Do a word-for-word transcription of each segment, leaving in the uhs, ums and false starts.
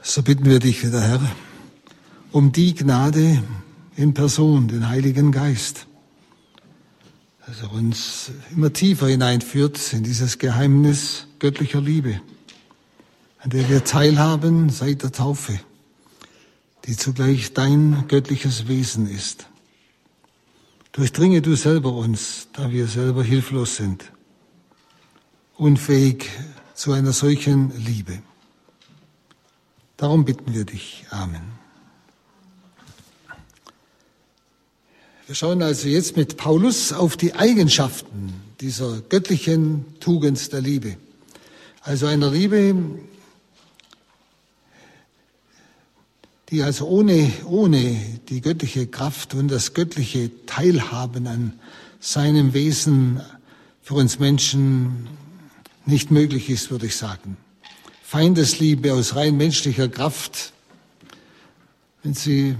So bitten wir dich wieder, Herr, um die Gnade in Person, den Heiligen Geist, dass er uns immer tiefer hineinführt in dieses Geheimnis göttlicher Liebe, an der wir teilhaben seit der Taufe, die zugleich dein göttliches Wesen ist. Durchdringe du selber uns, da wir selber hilflos sind, unfähig zu einer solchen Liebe. Darum bitten wir dich. Amen. Wir schauen also jetzt mit Paulus auf die Eigenschaften dieser göttlichen Tugend der Liebe. Also einer Liebe, die also ohne, ohne die göttliche Kraft und das göttliche Teilhaben an seinem Wesen für uns Menschen nicht möglich ist, würde ich sagen. Feindesliebe aus rein menschlicher Kraft, wenn Sie,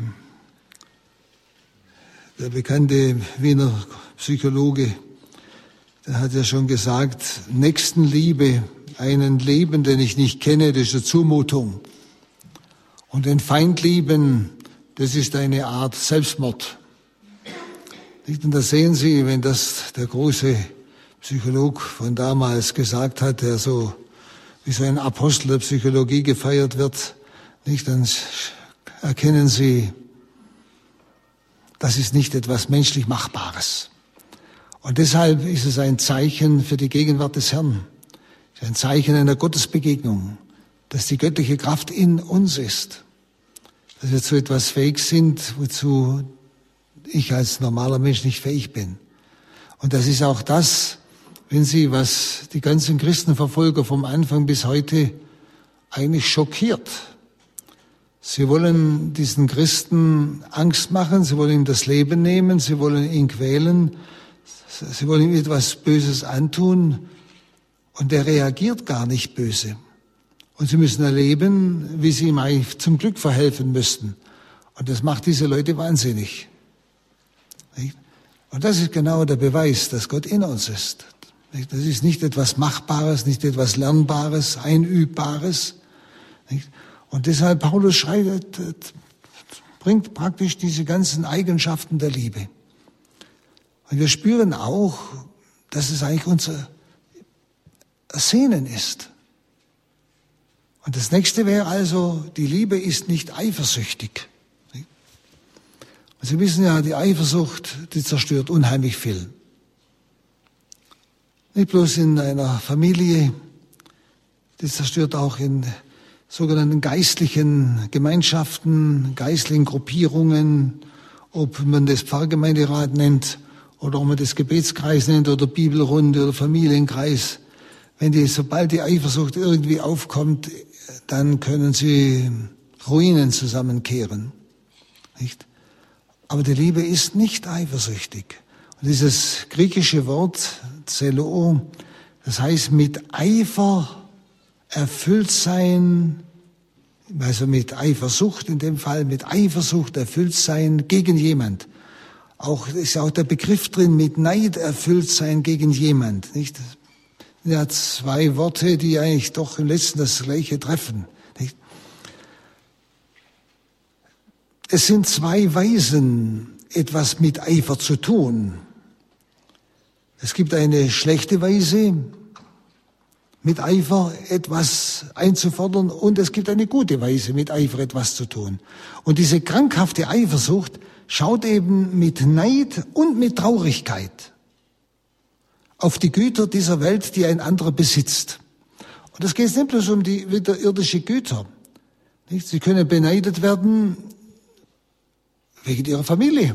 der bekannte Wiener Psychologe, der hat ja schon gesagt, Nächstenliebe, einen Leben, den ich nicht kenne, das ist eine Zumutung. Und den Feind lieben, das ist eine Art Selbstmord. Und da sehen Sie, wenn das der große Psycholog von damals gesagt hat, der so wie so ein Apostel der Psychologie gefeiert wird, nicht, dann erkennen Sie, das ist nicht etwas menschlich Machbares. Und deshalb ist es ein Zeichen für die Gegenwart des Herrn. Es ist ein Zeichen einer Gottesbegegnung, dass die göttliche Kraft in uns ist. Dass wir zu etwas fähig sind, wozu ich als normaler Mensch nicht fähig bin. Und das ist auch das, wenn Sie, was die ganzen Christenverfolger vom Anfang bis heute eigentlich schockiert. Sie wollen diesen Christen Angst machen, sie wollen ihm das Leben nehmen, sie wollen ihn quälen, sie wollen ihm etwas Böses antun und er reagiert gar nicht böse. Und sie müssen erleben, wie sie ihm eigentlich zum Glück verhelfen müssten. Und das macht diese Leute wahnsinnig. Und das ist genau der Beweis, dass Gott in uns ist. Das ist nicht etwas Machbares, nicht etwas Lernbares, Einübbares. Und deshalb Paulus schreibt, bringt praktisch diese ganzen Eigenschaften der Liebe. Und wir spüren auch, dass es eigentlich unser Sehnen ist. Und das nächste wäre also, die Liebe ist nicht eifersüchtig. Und Sie wissen ja, die Eifersucht, die zerstört unheimlich viel. Nicht bloß in einer Familie, die zerstört auch in sogenannten geistlichen Gemeinschaften, geistlichen Gruppierungen, ob man das Pfarrgemeinderat nennt oder ob man das Gebetskreis nennt oder Bibelrunde oder Familienkreis. Wenn die, sobald die Eifersucht irgendwie aufkommt, dann können sie Ruinen zusammenkehren. Nicht? Aber die Liebe ist nicht eifersüchtig. Und dieses griechische Wort, Zeloo, das heißt mit Eifer erfüllt sein, also mit Eifersucht in dem Fall, mit Eifersucht erfüllt sein gegen jemand. Auch ist auch der Begriff drin, mit Neid erfüllt sein gegen jemand. Nicht? Ja, zwei Worte, die eigentlich doch im Letzten das Gleiche treffen. Nicht? Es sind zwei Weisen, etwas mit Eifer zu tun. Es gibt eine schlechte Weise, mit Eifer etwas einzufordern, und es gibt eine gute Weise, mit Eifer etwas zu tun. Und diese krankhafte Eifersucht schaut eben mit Neid und mit Traurigkeit auf die Güter dieser Welt, die ein anderer besitzt. Und es geht nicht bloß um die wieder irdische Güter. Nicht? Sie können beneidet werden wegen ihrer Familie,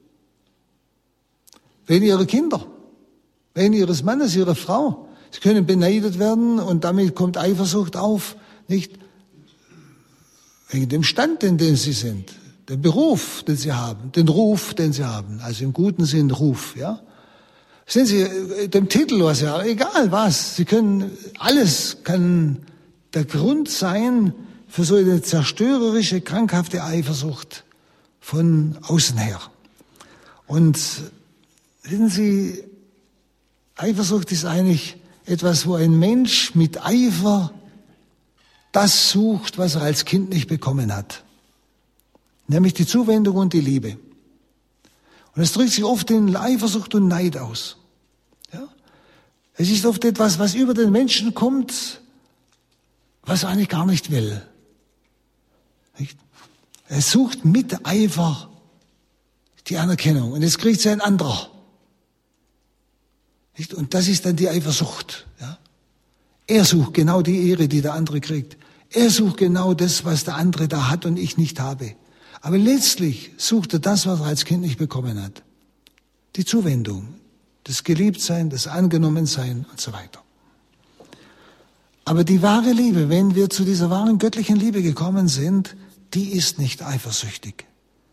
wegen ihrer Kinder, wegen ihres Mannes, ihrer Frau. Sie können beneidet werden und damit kommt Eifersucht auf, nicht wegen dem Stand, in dem sie sind, dem Beruf, den sie haben, den Ruf, den sie haben, also im guten Sinn Ruf, ja. Sehen Sie, dem Titel, was sie haben, egal was, sie können, alles kann der Grund sein für so eine zerstörerische, krankhafte Eifersucht von außen her. Und wissen Sie, Eifersucht ist eigentlich etwas, wo ein Mensch mit Eifer das sucht, was er als Kind nicht bekommen hat. Nämlich die Zuwendung und die Liebe. Und es drückt sich oft in Eifersucht und Neid aus. Ja? Es ist oft etwas, was über den Menschen kommt, was er eigentlich gar nicht will. Nicht? Er sucht mit Eifer die Anerkennung. Und jetzt kriegt sie ein anderer. Nicht? Und das ist dann die Eifersucht. Ja? Er sucht genau die Ehre, die der andere kriegt. Er sucht genau das, was der andere da hat und ich nicht habe. Aber letztlich sucht er das, was er als Kind nicht bekommen hat. Die Zuwendung, das Geliebtsein, das Angenommensein und so weiter. Aber die wahre Liebe, wenn wir zu dieser wahren göttlichen Liebe gekommen sind, die ist nicht eifersüchtig.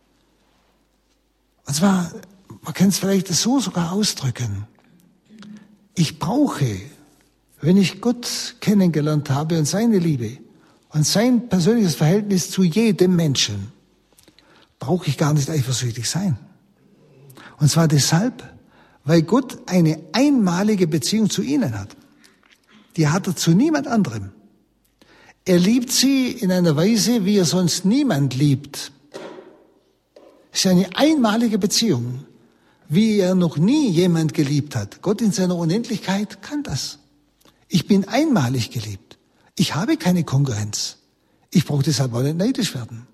Und zwar, man kann es vielleicht so sogar ausdrücken. Ich brauche, wenn ich Gott kennengelernt habe und seine Liebe und sein persönliches Verhältnis zu jedem Menschen, brauche ich gar nicht eifersüchtig sein. Und zwar deshalb, weil Gott eine einmalige Beziehung zu ihnen hat. Die hat er zu niemand anderem. Er liebt sie in einer Weise, wie er sonst niemand liebt. Es ist eine einmalige Beziehung, wie er noch nie jemand geliebt hat. Gott in seiner Unendlichkeit kann das. Ich bin einmalig geliebt. Ich habe keine Konkurrenz. Ich brauche deshalb auch nicht neidisch werden.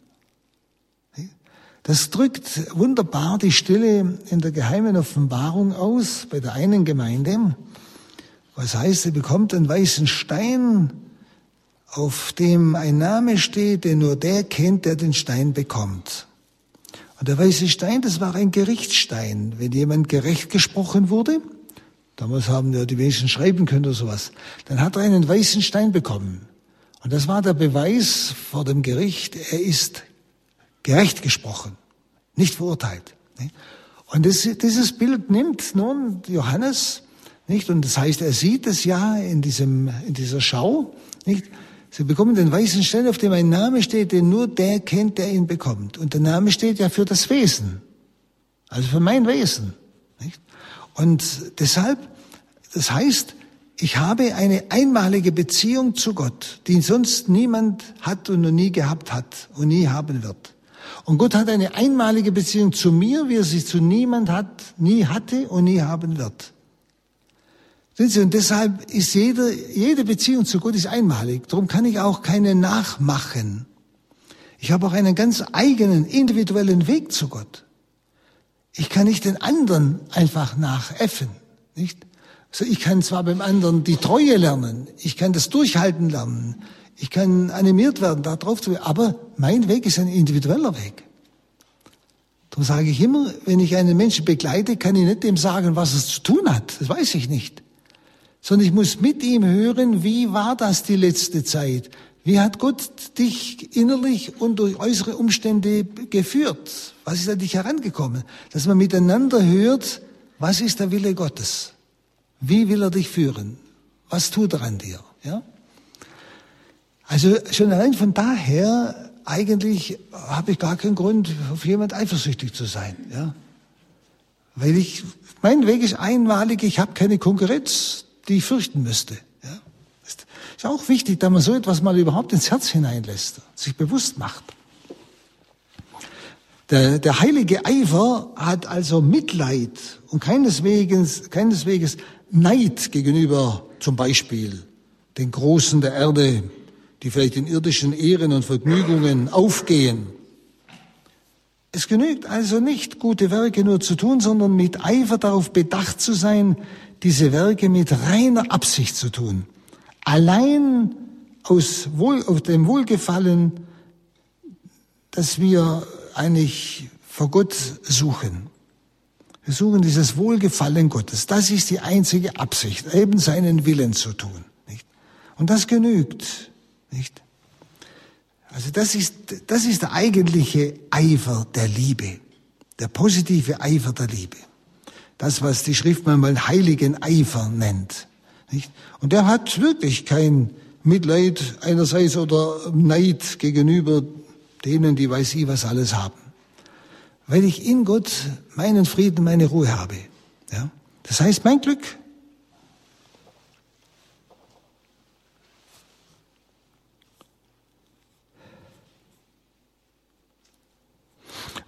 Das drückt wunderbar die Stille in der geheimen Offenbarung aus bei der einen Gemeinde. Was heißt, sie bekommt einen weißen Stein, auf dem ein Name steht, den nur der kennt, der den Stein bekommt. Und der weiße Stein, das war ein Gerichtsstein. Wenn jemand gerecht gesprochen wurde, damals haben ja die wenigsten schreiben können oder sowas, dann hat er einen weißen Stein bekommen. Und das war der Beweis vor dem Gericht, er ist gerecht gesprochen, nicht verurteilt. Und das, dieses Bild nimmt nun Johannes, nicht? Und das heißt, er sieht es ja in diesem, in dieser Schau, nicht? Sie bekommen den weißen Stein, auf dem ein Name steht, den nur der kennt, der ihn bekommt. Und der Name steht ja für das Wesen. Also für mein Wesen, nicht? Und deshalb, das heißt, ich habe eine einmalige Beziehung zu Gott, die sonst niemand hat und noch nie gehabt hat und nie haben wird. Und Gott hat eine einmalige Beziehung zu mir, wie er sie zu niemand hat, nie hatte und nie haben wird. Und deshalb ist jede, jede Beziehung zu Gott ist einmalig. Darum kann ich auch keine nachmachen. Ich habe auch einen ganz eigenen, individuellen Weg zu Gott. Ich kann nicht den anderen einfach nachäffen, nicht? Also ich kann zwar beim anderen die Treue lernen, ich kann das Durchhalten lernen, ich kann animiert werden, da drauf zu gehen, aber mein Weg ist ein individueller Weg. Darum sage ich immer, wenn ich einen Menschen begleite, kann ich nicht dem sagen, was es zu tun hat. Das weiß ich nicht. Sondern ich muss mit ihm hören, wie war das die letzte Zeit? Wie hat Gott dich innerlich und durch äußere Umstände geführt? Was ist an dich herangekommen? Dass man miteinander hört, was ist der Wille Gottes? Wie will er dich führen? Was tut er an dir? Ja? Also schon allein von daher, eigentlich habe ich gar keinen Grund, auf jemand eifersüchtig zu sein. Ja? Weil ich, mein Weg ist einmalig, ich habe keine Konkurrenz, die ich fürchten müsste. Ja? Ist, ist auch wichtig, dass man so etwas mal überhaupt ins Herz hineinlässt, sich bewusst macht. Der, der heilige Eifer hat also Mitleid und keineswegs, keineswegs Neid gegenüber zum Beispiel den Großen der Erde, die vielleicht in irdischen Ehren und Vergnügungen aufgehen. Es genügt also nicht, gute Werke nur zu tun, sondern mit Eifer darauf bedacht zu sein, diese Werke mit reiner Absicht zu tun. Allein aus, Wohl, aus dem Wohlgefallen, das wir eigentlich vor Gott suchen. Wir suchen dieses Wohlgefallen Gottes. Das ist die einzige Absicht, eben seinen Willen zu tun. Nicht? Und das genügt. Nicht? Also das ist, das ist der eigentliche Eifer der Liebe, der positive Eifer der Liebe. Das, was die Schrift manchmal heiligen Eifer nennt. Nicht? Und der hat wirklich kein Mitleid einerseits oder Neid gegenüber denen, die weiß ich was alles haben. Weil ich in Gott meinen Frieden, meine Ruhe habe. Ja? Das heißt, mein Glück.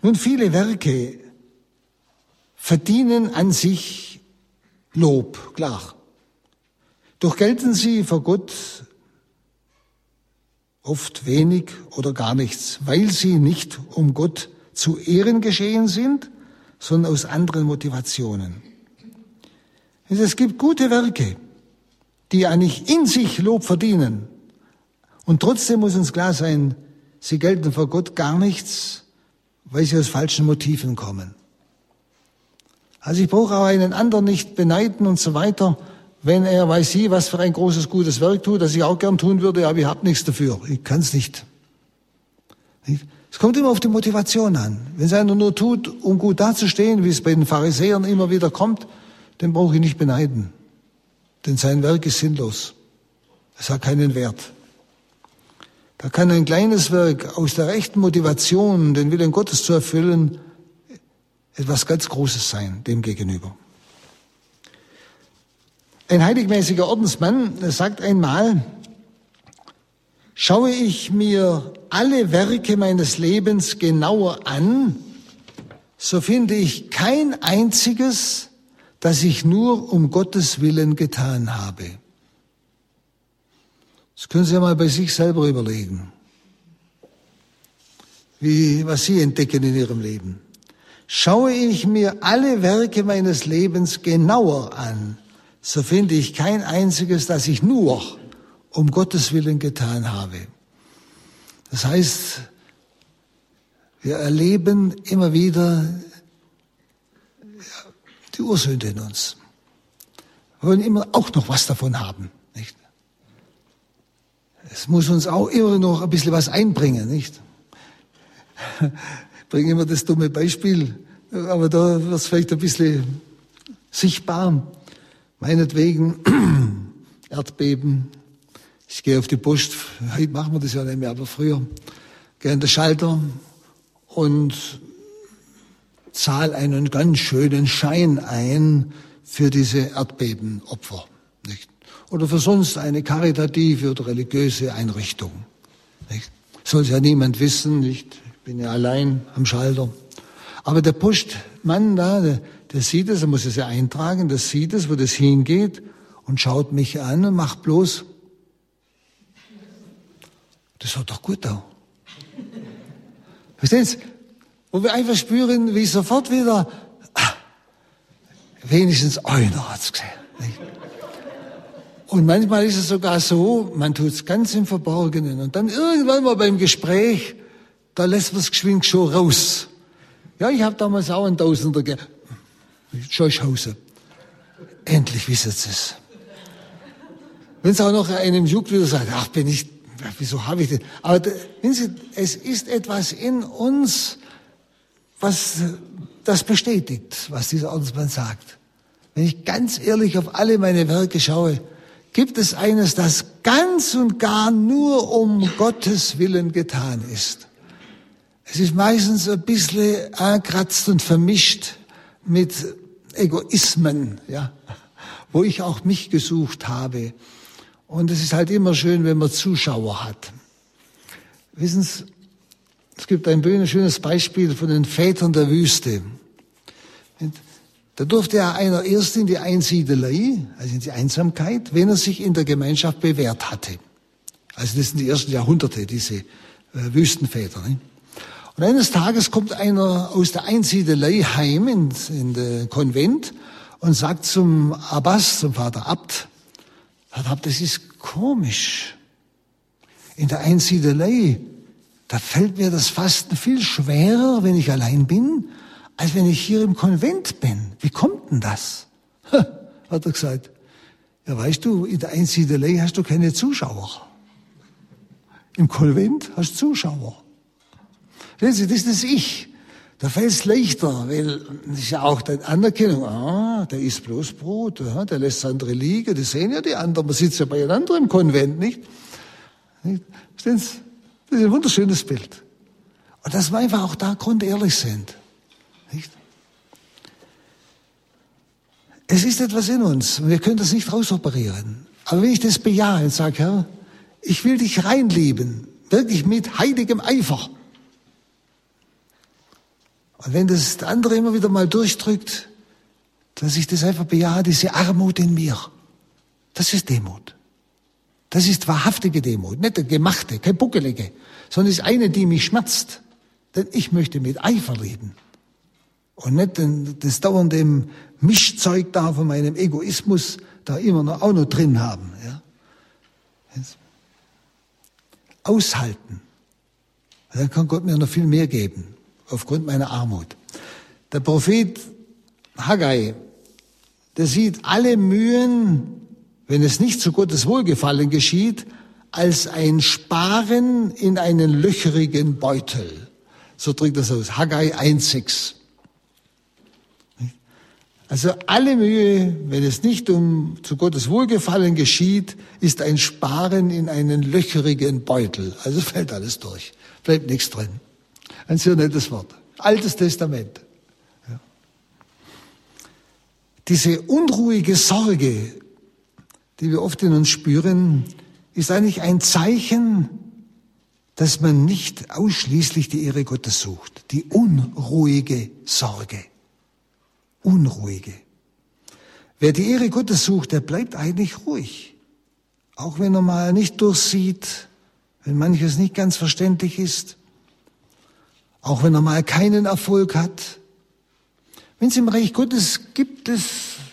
Nun, viele Werke verdienen an sich Lob, klar. Doch gelten sie vor Gott oft wenig oder gar nichts, weil sie nicht um Gott zu Ehren geschehen sind, sondern aus anderen Motivationen. Es gibt gute Werke, die eigentlich in sich Lob verdienen. Und trotzdem muss uns klar sein, sie gelten vor Gott gar nichts, weil sie aus falschen Motiven kommen. Also ich brauche auch einen anderen nicht beneiden und so weiter, wenn er weiß sie, was für ein großes, gutes Werk tut, das ich auch gern tun würde, aber ich habe nichts dafür. Ich kann es nicht. Es kommt immer auf die Motivation an. Wenn es einer nur tut, um gut dazustehen, wie es bei den Pharisäern immer wieder kommt, den brauche ich nicht beneiden. Denn sein Werk ist sinnlos. Es hat keinen Wert. Da kann ein kleines Werk aus der rechten Motivation, den Willen Gottes zu erfüllen, etwas ganz Großes sein, dem gegenüber. Ein heiligmäßiger Ordensmann sagt einmal, schaue ich mir alle Werke meines Lebens genauer an, so finde ich kein einziges, das ich nur um Gottes Willen getan habe. Das können Sie ja mal bei sich selber überlegen, wie, was Sie entdecken in Ihrem Leben. Schaue ich mir alle Werke meines Lebens genauer an, so finde ich kein einziges, das ich nur um Gottes Willen getan habe. Das heißt, wir erleben immer wieder die Ursünde in uns. Wir wollen immer auch noch was davon haben, nicht? Es muss uns auch immer noch ein bisschen was einbringen, nicht? Ich bringe immer das dumme Beispiel, aber da wird es vielleicht ein bisschen sichtbar. Meinetwegen Erdbeben. Ich gehe auf die Post, heute machen wir das ja nicht mehr, aber früher. Gehe an den Schalter und zahle einen ganz schönen Schein ein für diese Erdbebenopfer, nicht? Oder für sonst eine karitative oder religiöse Einrichtung, nicht? Soll ja niemand wissen, nicht? Ich bin ja allein am Schalter. Aber der Postmann da, der, der sieht es, er muss es ja eintragen, der sieht es, wo das hingeht und schaut mich an und macht bloß, das hat doch gut da. Verstehen Sie? Wo wir einfach spüren, wie sofort wieder, ah, wenigstens einer hat's gesehen. Nicht? Und manchmal ist es sogar so, man tut's ganz im Verborgenen und dann irgendwann mal beim Gespräch, da lässt man es geschwind schon raus. Ja, ich habe damals auch einen Tausender gegeben. Scheuchhause. Endlich wissen Sie es. Wenn es auch noch einem juckt, wieder sagt, ach, bin ich, wieso habe ich das? Aber wenn Sie, es ist etwas in uns, was das bestätigt, was dieser Ordensmann sagt. Wenn ich ganz ehrlich auf alle meine Werke schaue, gibt es eines, das ganz und gar nur um Gottes Willen getan ist. Es ist meistens ein bisschen angekratzt und vermischt mit Egoismen, ja, wo ich auch mich gesucht habe. Und es ist halt immer schön, wenn man Zuschauer hat. Wissen Sie, es gibt ein schönes Beispiel von den Vätern der Wüste. Da durfte ja einer erst in die Einsiedelei, also in die Einsamkeit, wenn er sich in der Gemeinschaft bewährt hatte. Also das sind die ersten Jahrhunderte, diese äh, Wüstenväter. Ne? Und eines Tages kommt einer aus der Einsiedelei heim in, in den Konvent und sagt zum Abbas, zum Vater Abt, Vater Abt, das ist komisch. In der Einsiedelei, da fällt mir das Fasten viel schwerer, wenn ich allein bin, als wenn ich hier im Konvent bin. Wie kommt denn das? Ha, hat er gesagt. Ja, weißt du, in der Einsiedelei hast du keine Zuschauer. Im Konvent hast du Zuschauer. Sehen Sie, das ist das Ich. Da fällt es leichter, weil das ist ja auch die Anerkennung. Ah, der isst bloß Brot, ja, der lässt andere liegen, das sehen ja die anderen. Man sitzt ja beieinander im Konvent, nicht? nicht? Verstehen Sie? Das ist ein wunderschönes Bild. Und dass wir einfach auch da grundehrlich sind. Nicht? Es ist etwas in uns und wir können das nicht rausoperieren. Aber wenn ich das bejahe und sage, Herr, ich will dich reinlieben, wirklich mit heiligem Eifer, Und wenn das der andere immer wieder mal durchdrückt, dass ich das einfach bejahe, diese Armut in mir, das ist Demut. Das ist wahrhaftige Demut, nicht eine gemachte, keine buckelige, sondern ist eine, die mich schmerzt. Denn ich möchte mit Eifer leben. Und nicht das dauernde Mischzeug da von meinem Egoismus da immer noch auch noch drin haben. Ja? Aushalten. Dann kann Gott mir noch viel mehr geben, aufgrund meiner Armut. Der Prophet Haggai, der sieht alle Mühen, wenn es nicht zu Gottes Wohlgefallen geschieht, als ein Sparen in einen löcherigen Beutel. So drückt das aus. Haggai eins sechs. Also alle Mühe, wenn es nicht um zu Gottes Wohlgefallen geschieht, ist ein Sparen in einen löcherigen Beutel. Also fällt alles durch. Bleibt nichts drin. Ein sehr nettes Wort. Altes Testament. Ja. Diese unruhige Sorge, die wir oft in uns spüren, ist eigentlich ein Zeichen, dass man nicht ausschließlich die Ehre Gottes sucht. Die unruhige Sorge. Unruhige. Wer die Ehre Gottes sucht, der bleibt eigentlich ruhig. Auch wenn er mal nicht durchsieht, wenn manches nicht ganz verständlich ist, auch wenn er mal keinen Erfolg hat. Wenn es im Reich Gottes gibt es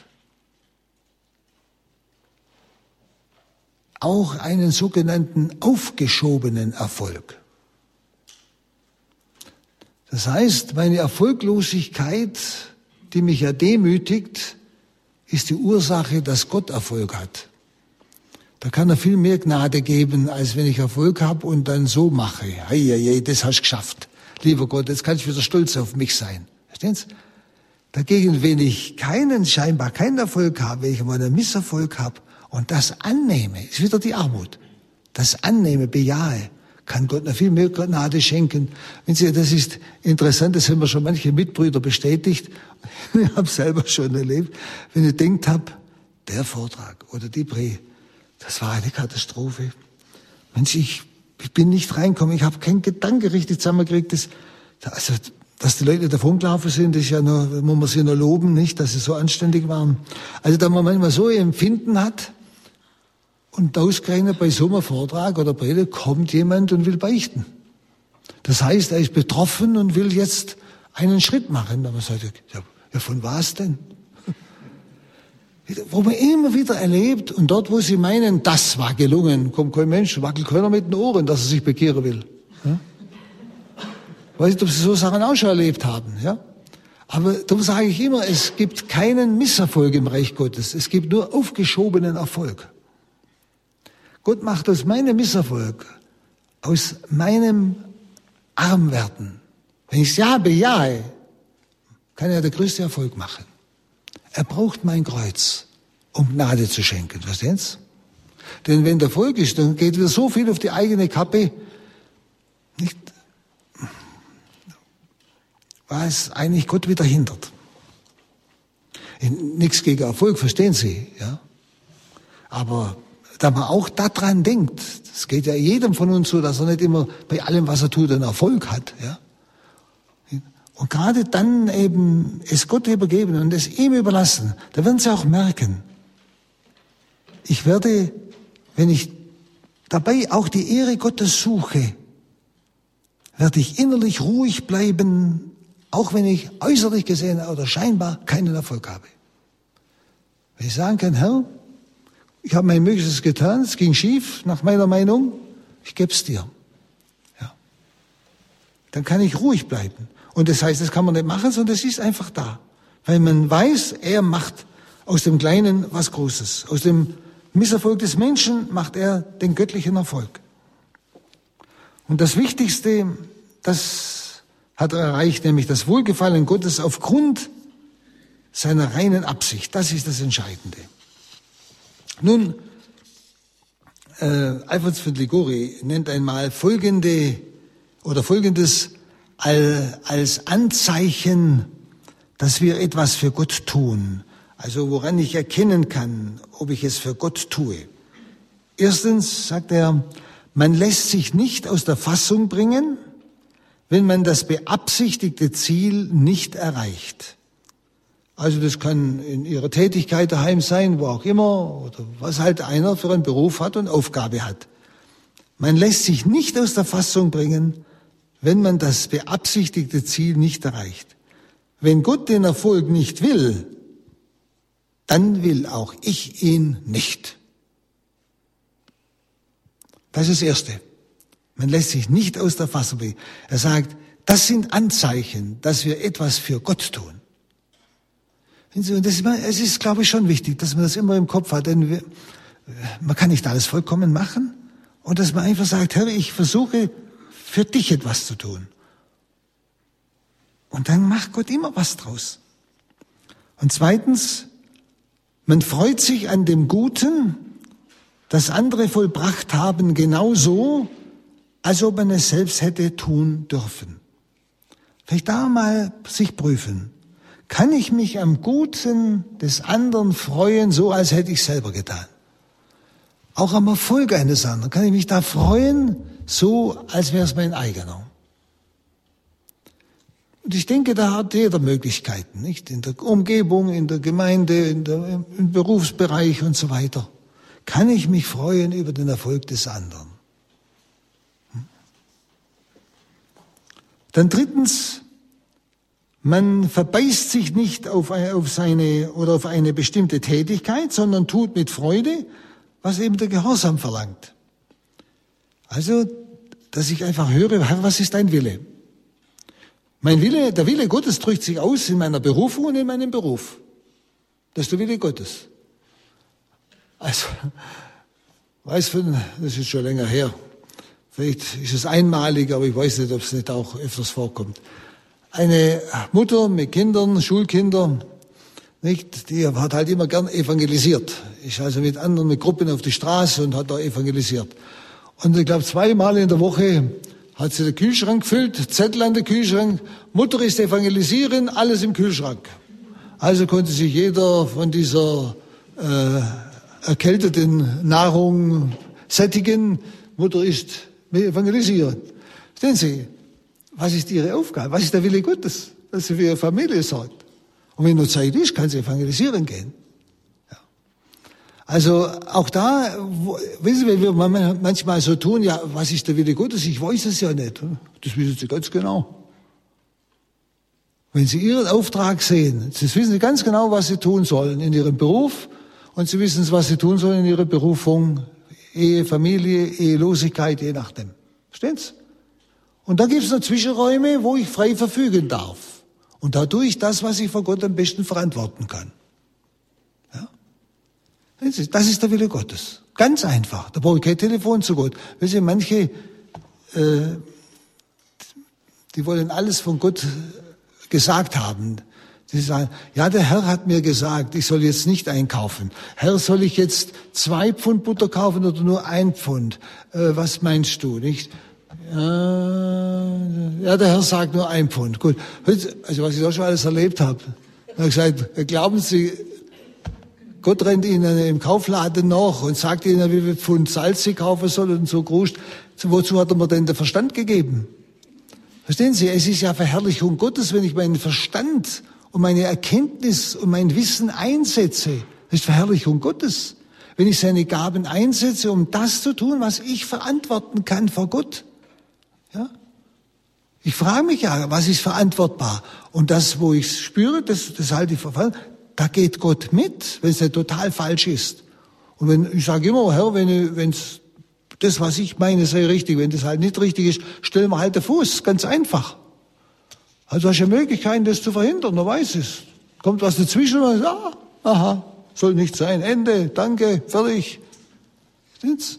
auch einen sogenannten aufgeschobenen Erfolg. Das heißt, meine Erfolglosigkeit, die mich ja demütigt, ist die Ursache, dass Gott Erfolg hat. Da kann er viel mehr Gnade geben, als wenn ich Erfolg habe und dann so mache. Hei, hei, hei, das hast du geschafft. Lieber Gott, jetzt kann ich wieder stolz auf mich sein. Verstehen Sie? Dagegen, wenn ich keinen, scheinbar keinen Erfolg habe, wenn ich mal einen Misserfolg habe und das annehme, ist wieder die Armut. Das annehme, bejahe, kann Gott noch viel mehr Gnade schenken. Wenn Sie, das ist interessant, das haben mir schon manche Mitbrüder bestätigt. Ich habe es selber schon erlebt. Wenn ich gedacht habe, der Vortrag oder die Predigt, das war eine Katastrophe. Mensch, ich, ich bin nicht reingekommen, ich habe keinen Gedanke richtig zusammengekriegt. Das, also, dass die Leute davongelaufen sind, ist ja noch, muss man sie noch loben, nicht, dass sie so anständig waren. Also, da man manchmal so ein Empfinden hat, und ausgerechnet bei so einem Vortrag oder Predigt kommt jemand und will beichten. Das heißt, er ist betroffen und will jetzt einen Schritt machen. Aber man sagt, ja, von was denn? Wo man immer wieder erlebt, und dort, wo sie meinen, das war gelungen, kommt kein Mensch, wackelt keiner mit den Ohren, dass er sich bekehren will. Ja? Weiß nicht, ob Sie so Sachen auch schon erlebt haben. Ja? Aber darum sage ich immer, es gibt keinen Misserfolg im Reich Gottes. Es gibt nur aufgeschobenen Erfolg. Gott macht aus meinem Misserfolg, aus meinem Armwerden, wenn ich es ja bejahe, kann er der größte Erfolg machen. Er braucht mein Kreuz, um Gnade zu schenken. Verstehen Sie? Denn wenn der Erfolg ist, dann geht wieder so viel auf die eigene Kappe, nicht, was eigentlich Gott wieder hindert. Nichts gegen Erfolg, verstehen Sie, ja? Aber da man auch daran denkt, es geht ja jedem von uns so, dass er nicht immer bei allem, was er tut, einen Erfolg hat, ja. Und gerade dann eben es Gott übergeben und es ihm überlassen, da werden Sie auch merken, ich werde, wenn ich dabei auch die Ehre Gottes suche, werde ich innerlich ruhig bleiben, auch wenn ich äußerlich gesehen oder scheinbar keinen Erfolg habe. Wenn ich sagen kann, Herr, ich habe mein Möglichstes getan, es ging schief, nach meiner Meinung, ich gebe es dir. Ja. Dann kann ich ruhig bleiben. Und das heißt, das kann man nicht machen, sondern es ist einfach da. Weil man weiß, er macht aus dem Kleinen was Großes. Aus dem Misserfolg des Menschen macht er den göttlichen Erfolg. Und das Wichtigste, das hat er erreicht, nämlich das Wohlgefallen Gottes aufgrund seiner reinen Absicht. Das ist das Entscheidende. Nun, äh, Alfons von Liguori nennt einmal folgende oder folgendes als Anzeichen, dass wir etwas für Gott tun. Also woran ich erkennen kann, ob ich es für Gott tue. Erstens sagt er, man lässt sich nicht aus der Fassung bringen, wenn man das beabsichtigte Ziel nicht erreicht. Also das kann in Ihrer Tätigkeit daheim sein, wo auch immer, oder was halt einer für einen Beruf hat und Aufgabe hat. Man lässt sich nicht aus der Fassung bringen, wenn man das beabsichtigte Ziel nicht erreicht. Wenn Gott den Erfolg nicht will, dann will auch ich ihn nicht. Das ist das Erste. Man lässt sich nicht aus der Fassung bringen. Er sagt, das sind Anzeichen, dass wir etwas für Gott tun. Und das ist, es ist, glaube ich, schon wichtig, dass man das immer im Kopf hat, denn wir, man kann nicht alles vollkommen machen und dass man einfach sagt, Herr, ich versuche für dich etwas zu tun. Und dann macht Gott immer was draus. Und zweitens, man freut sich an dem Guten, das andere vollbracht haben, genauso, als ob man es selbst hätte tun dürfen. Vielleicht da mal sich prüfen. Kann ich mich am Guten des anderen freuen, so als hätte ich es selber getan? Auch am Erfolg eines anderen. Kann ich mich da freuen, so als wäre es mein eigener? Und ich denke, da hat jeder Möglichkeiten, nicht? In der Umgebung, in der Gemeinde, in der, im Berufsbereich und so weiter. Kann ich mich freuen über den Erfolg des anderen? Dann drittens, man verbeißt sich nicht auf, auf seine oder auf eine bestimmte Tätigkeit, sondern tut mit Freude, was eben der Gehorsam verlangt. Also, dass ich einfach höre, Herr, was ist dein Wille? Mein Wille, der Wille Gottes drückt sich aus in meiner Berufung und in meinem Beruf. Das ist der Wille Gottes. Also, weiß von, das ist schon länger her. Vielleicht ist es einmalig, aber ich weiß nicht, ob es nicht auch öfters vorkommt. Eine Mutter mit Kindern, Schulkindern, nicht, die hat halt immer gern evangelisiert. Ist also mit anderen, mit Gruppen auf die Straße und hat da evangelisiert. Und ich glaube, zweimal in der Woche hat sie den Kühlschrank gefüllt, Zettel an den Kühlschrank, Mutter ist evangelisieren, alles im Kühlschrank. Also konnte sich jeder von dieser äh, erkälteten Nahrung sättigen, Mutter ist evangelisieren. Sehen Sie, was ist Ihre Aufgabe? Was ist der Wille Gottes? Dass sie für Ihre Familie sorgt. Und wenn nur Zeit ist, kann sie evangelisieren gehen. Ja. Also auch da, wo, wissen wir, wir manchmal so tun, ja, was ist der Wille Gottes? Ich weiß es ja nicht. Das wissen Sie ganz genau. Wenn Sie Ihren Auftrag sehen, Sie wissen Sie ganz genau, was Sie tun sollen in Ihrem Beruf und Sie wissen, was Sie tun sollen in Ihrer Berufung, Ehe, Familie, Ehelosigkeit, je nachdem. Verstehen Sie? Und da gibt es noch Zwischenräume, wo ich frei verfügen darf. Und dadurch das, was ich vor Gott am besten verantworten kann. Ja? Das ist der Wille Gottes. Ganz einfach. Da brauche ich kein Telefon zu Gott. Wissen Sie, manche, äh, die wollen alles von Gott gesagt haben. Die sagen, ja, der Herr hat mir gesagt, ich soll jetzt nicht einkaufen. Herr, soll ich jetzt zwei Pfund Butter kaufen oder nur ein Pfund? Äh, was meinst du, nicht? Ja, der Herr sagt nur ein Pfund. Gut, also was ich auch schon alles erlebt habe. Er hat gesagt, glauben Sie, Gott rennt Ihnen im Kaufladen nach und sagt Ihnen, wie viel Pfund Salz Sie kaufen sollen und so gruscht. Wozu hat er mir denn den Verstand gegeben? Verstehen Sie, es ist ja Verherrlichung Gottes, wenn ich meinen Verstand und meine Erkenntnis und mein Wissen einsetze. Das ist Verherrlichung Gottes. Wenn ich seine Gaben einsetze, um das zu tun, was ich verantworten kann vor Gott. Ja? Ich frage mich ja, was ist verantwortbar? Und das, wo ich es spüre, das, das halte ich für falsch. Da geht Gott mit, wenn es nicht total falsch ist. Und wenn ich sage immer, Herr, wenn wenn's das, was ich meine, sei richtig, wenn das halt nicht richtig ist, stellen wir halt den Fuß, ganz einfach. Also hast du ja Möglichkeiten, das zu verhindern, man weiß es. Kommt was dazwischen und man sagt, ah, aha, soll nicht sein, Ende, danke, fertig. Stimmt's?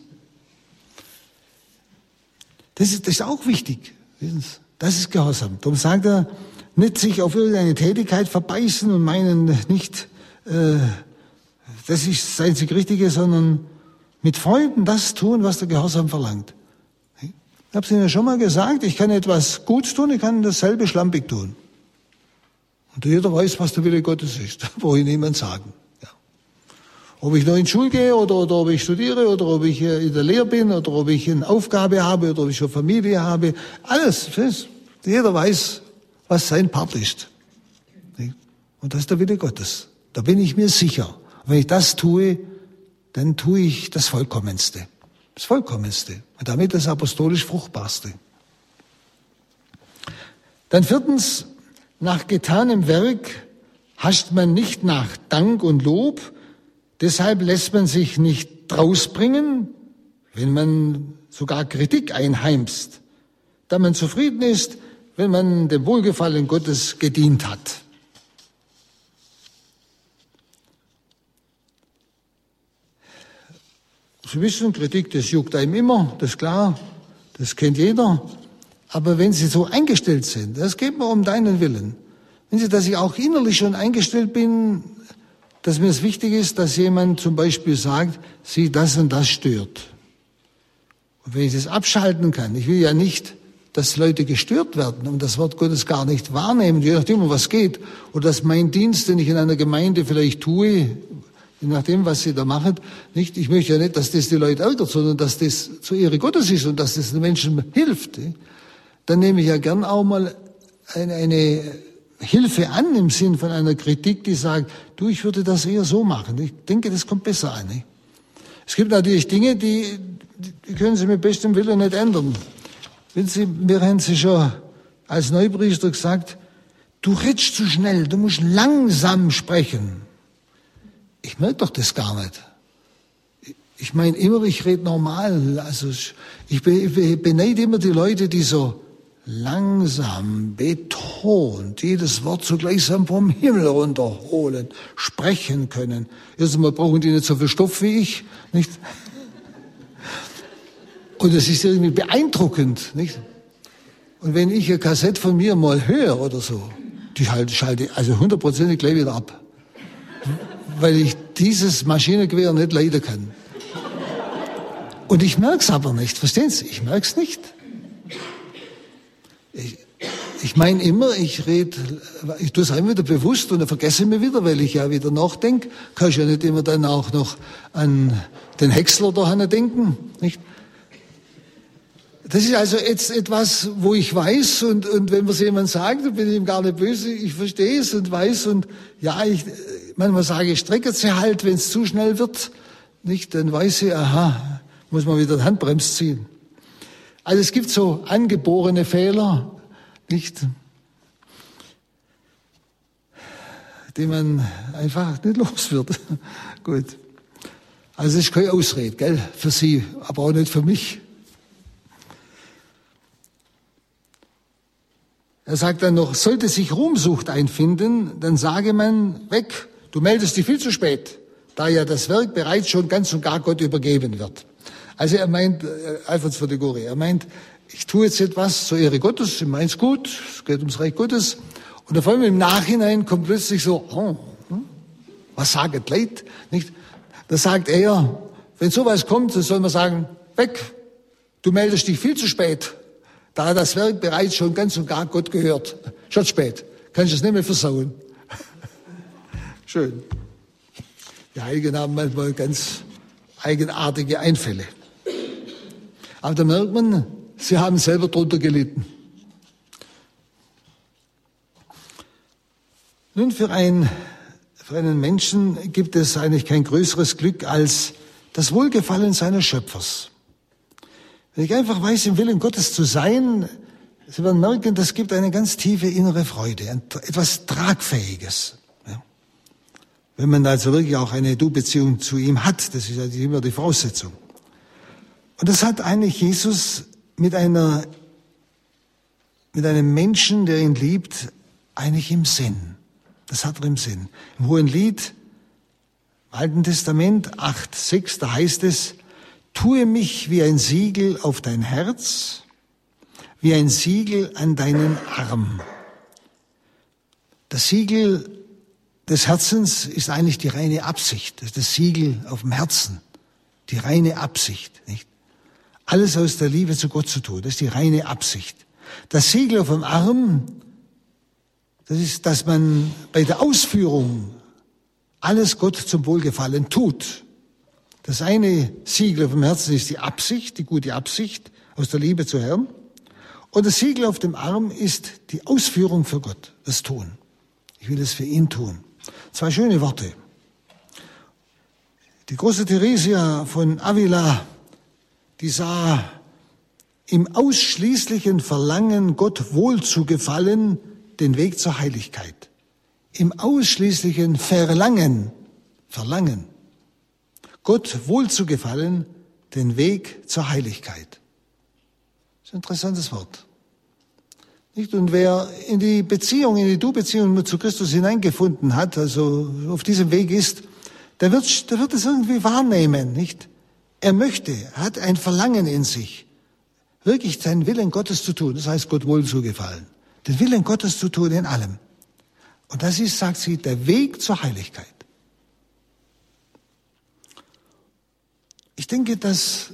Das ist, das ist auch wichtig. Das ist Gehorsam. Darum sagt er, nicht sich auf irgendeine Tätigkeit verbeißen und meinen nicht, äh, das ist das einzig Richtige, sondern mit Freuden das tun, was der Gehorsam verlangt. Ich habe es Ihnen ja schon mal gesagt, ich kann etwas Gutes tun, ich kann dasselbe schlampig tun. Und jeder weiß, was der Wille Gottes ist. Da brauche ich niemand sagen. Ja. Ob ich noch in die Schule gehe oder, oder ob ich studiere oder ob ich in der Lehre bin oder ob ich eine Aufgabe habe oder ob ich eine Familie habe, alles, das Jeder weiß, was sein Part ist. Und das ist der Wille Gottes. Da bin ich mir sicher. Und wenn ich das tue, dann tue ich das Vollkommenste. Das Vollkommenste. Und damit das apostolisch Fruchtbarste. Dann viertens, nach getanem Werk hascht man nicht nach Dank und Lob. Deshalb lässt man sich nicht rausbringen, wenn man sogar Kritik einheimst, da man zufrieden ist, wenn man dem Wohlgefallen Gottes gedient hat. Sie wissen, Kritik, das juckt einem immer, das ist klar, das kennt jeder. Aber wenn Sie so eingestellt sind, das geht mir um deinen Willen. Wenn Sie, dass ich auch innerlich schon eingestellt bin, dass mir es wichtig ist, dass jemand zum Beispiel sagt, Sie, das und das stört. Und wenn ich das abschalten kann, ich will ja nicht, dass Leute gestört werden und das Wort Gottes gar nicht wahrnehmen, je nachdem, um was geht. Oder dass mein Dienst, den ich in einer Gemeinde vielleicht tue, je nachdem, was sie da machen, nicht, ich möchte ja nicht, dass das die Leute ärgert, sondern dass das zur Ehre Gottes ist und dass das den Menschen hilft. Dann nehme ich ja gern auch mal eine, eine Hilfe an im Sinn von einer Kritik, die sagt, du, ich würde das eher so machen. Ich denke, das kommt besser an. Nicht? Es gibt natürlich Dinge, die, die können Sie mit bestem Willen nicht ändern. Wenn Sie, mir haben Sie schon als Neupriester gesagt, du redest zu schnell, du musst langsam sprechen. Ich merke doch das gar nicht. Ich meine immer, ich rede normal. Also ich beneide immer die Leute, die so langsam, betont, jedes Wort so gleichsam vom Himmel runterholen, sprechen können. Erstmal brauchen die nicht so viel Stoff wie ich, nicht? Und es ist irgendwie beeindruckend, nicht? Und wenn ich eine Kassette von mir mal höre oder so, die schalte, schalte also hundertprozentig gleich wieder ab. Weil ich dieses Maschinengewehr nicht leiden kann. Und ich merke es aber nicht, verstehen Sie? Ich merke es nicht. Ich, ich meine immer, ich rede, ich tue es einem wieder bewusst und dann vergesse ich mich wieder, weil ich ja wieder nachdenke. Kann ich ja nicht immer dann auch noch an den Häcksler da denken, nicht? Das ist also jetzt etwas, wo ich weiß und, und wenn mir jemand sagt, dann bin ich ihm gar nicht böse, ich verstehe es und weiß und ja, ich, manchmal sage ich, streckert sie halt, wenn es zu schnell wird, nicht, dann weiß ich, aha, muss man wieder die Handbremse ziehen. Also es gibt so angeborene Fehler, nicht, die man einfach nicht los wird. Gut. Also das ist keine Ausrede, gell, für Sie, aber auch nicht für mich. Er sagt dann noch, sollte sich Ruhmsucht einfinden, dann sage man, weg, du meldest dich viel zu spät, da ja das Werk bereits schon ganz und gar Gott übergeben wird. Also er meint, Alfons von der Gore, er meint, ich tue jetzt etwas zur Ehre Gottes, ich meine es gut, es geht ums Reich Gottes, und auf einmal im Nachhinein kommt plötzlich so, oh, was sagen die Leute, nicht? Da sagt er, wenn sowas kommt, dann soll man sagen, weg, du meldest dich viel zu spät, da das Werk bereits schon ganz und gar Gott gehört. Schon spät. Kannst du es nicht mehr versauen. Schön. Die Heiligen haben manchmal ganz eigenartige Einfälle. Aber da merkt man, sie haben selber drunter gelitten. Nun, für, ein, für einen Menschen gibt es eigentlich kein größeres Glück als das Wohlgefallen seines Schöpfers. Wenn ich einfach weiß, im Willen Gottes zu sein, Sie werden merken, das gibt eine ganz tiefe innere Freude, etwas Tragfähiges. Ja. Wenn man also wirklich auch eine Du-Beziehung zu ihm hat, das ist ja immer die Voraussetzung. Und das hat eigentlich Jesus mit einer, mit einem Menschen, der ihn liebt, eigentlich im Sinn. Das hat er im Sinn. Im Hohenlied, im Alten Testament, acht sechs, da heißt es, tue mich wie ein Siegel auf dein Herz, wie ein Siegel an deinen Arm. Das Siegel des Herzens ist eigentlich die reine Absicht. Das ist das Siegel auf dem Herzen. Die reine Absicht, nicht? Alles aus der Liebe zu Gott zu tun. Das ist die reine Absicht. Das Siegel auf dem Arm, das ist, dass man bei der Ausführung alles Gott zum Wohlgefallen tut. Das eine Siegel auf dem Herzen ist die Absicht, die gute Absicht aus der Liebe zu Herrn. Und das Siegel auf dem Arm ist die Ausführung für Gott, das Tun. Ich will es für ihn tun. Zwei schöne Worte. Die große Theresia von Avila, die sah im ausschließlichen Verlangen, Gott wohl zu gefallen, den Weg zur Heiligkeit. Im ausschließlichen Verlangen, Verlangen, Gott wohl zu gefallen, den Weg zur Heiligkeit. Das ist ein interessantes Wort. Nicht? Und wer in die Beziehung, in die Du-Beziehung zu Christus hineingefunden hat, also auf diesem Weg ist, der wird, der wird es irgendwie wahrnehmen, nicht? Er möchte, er hat ein Verlangen in sich, wirklich seinen Willen Gottes zu tun. Das heißt, Gott wohl zu gefallen. Den Willen Gottes zu tun in allem. Und das ist, sagt sie, der Weg zur Heiligkeit. Ich denke, dass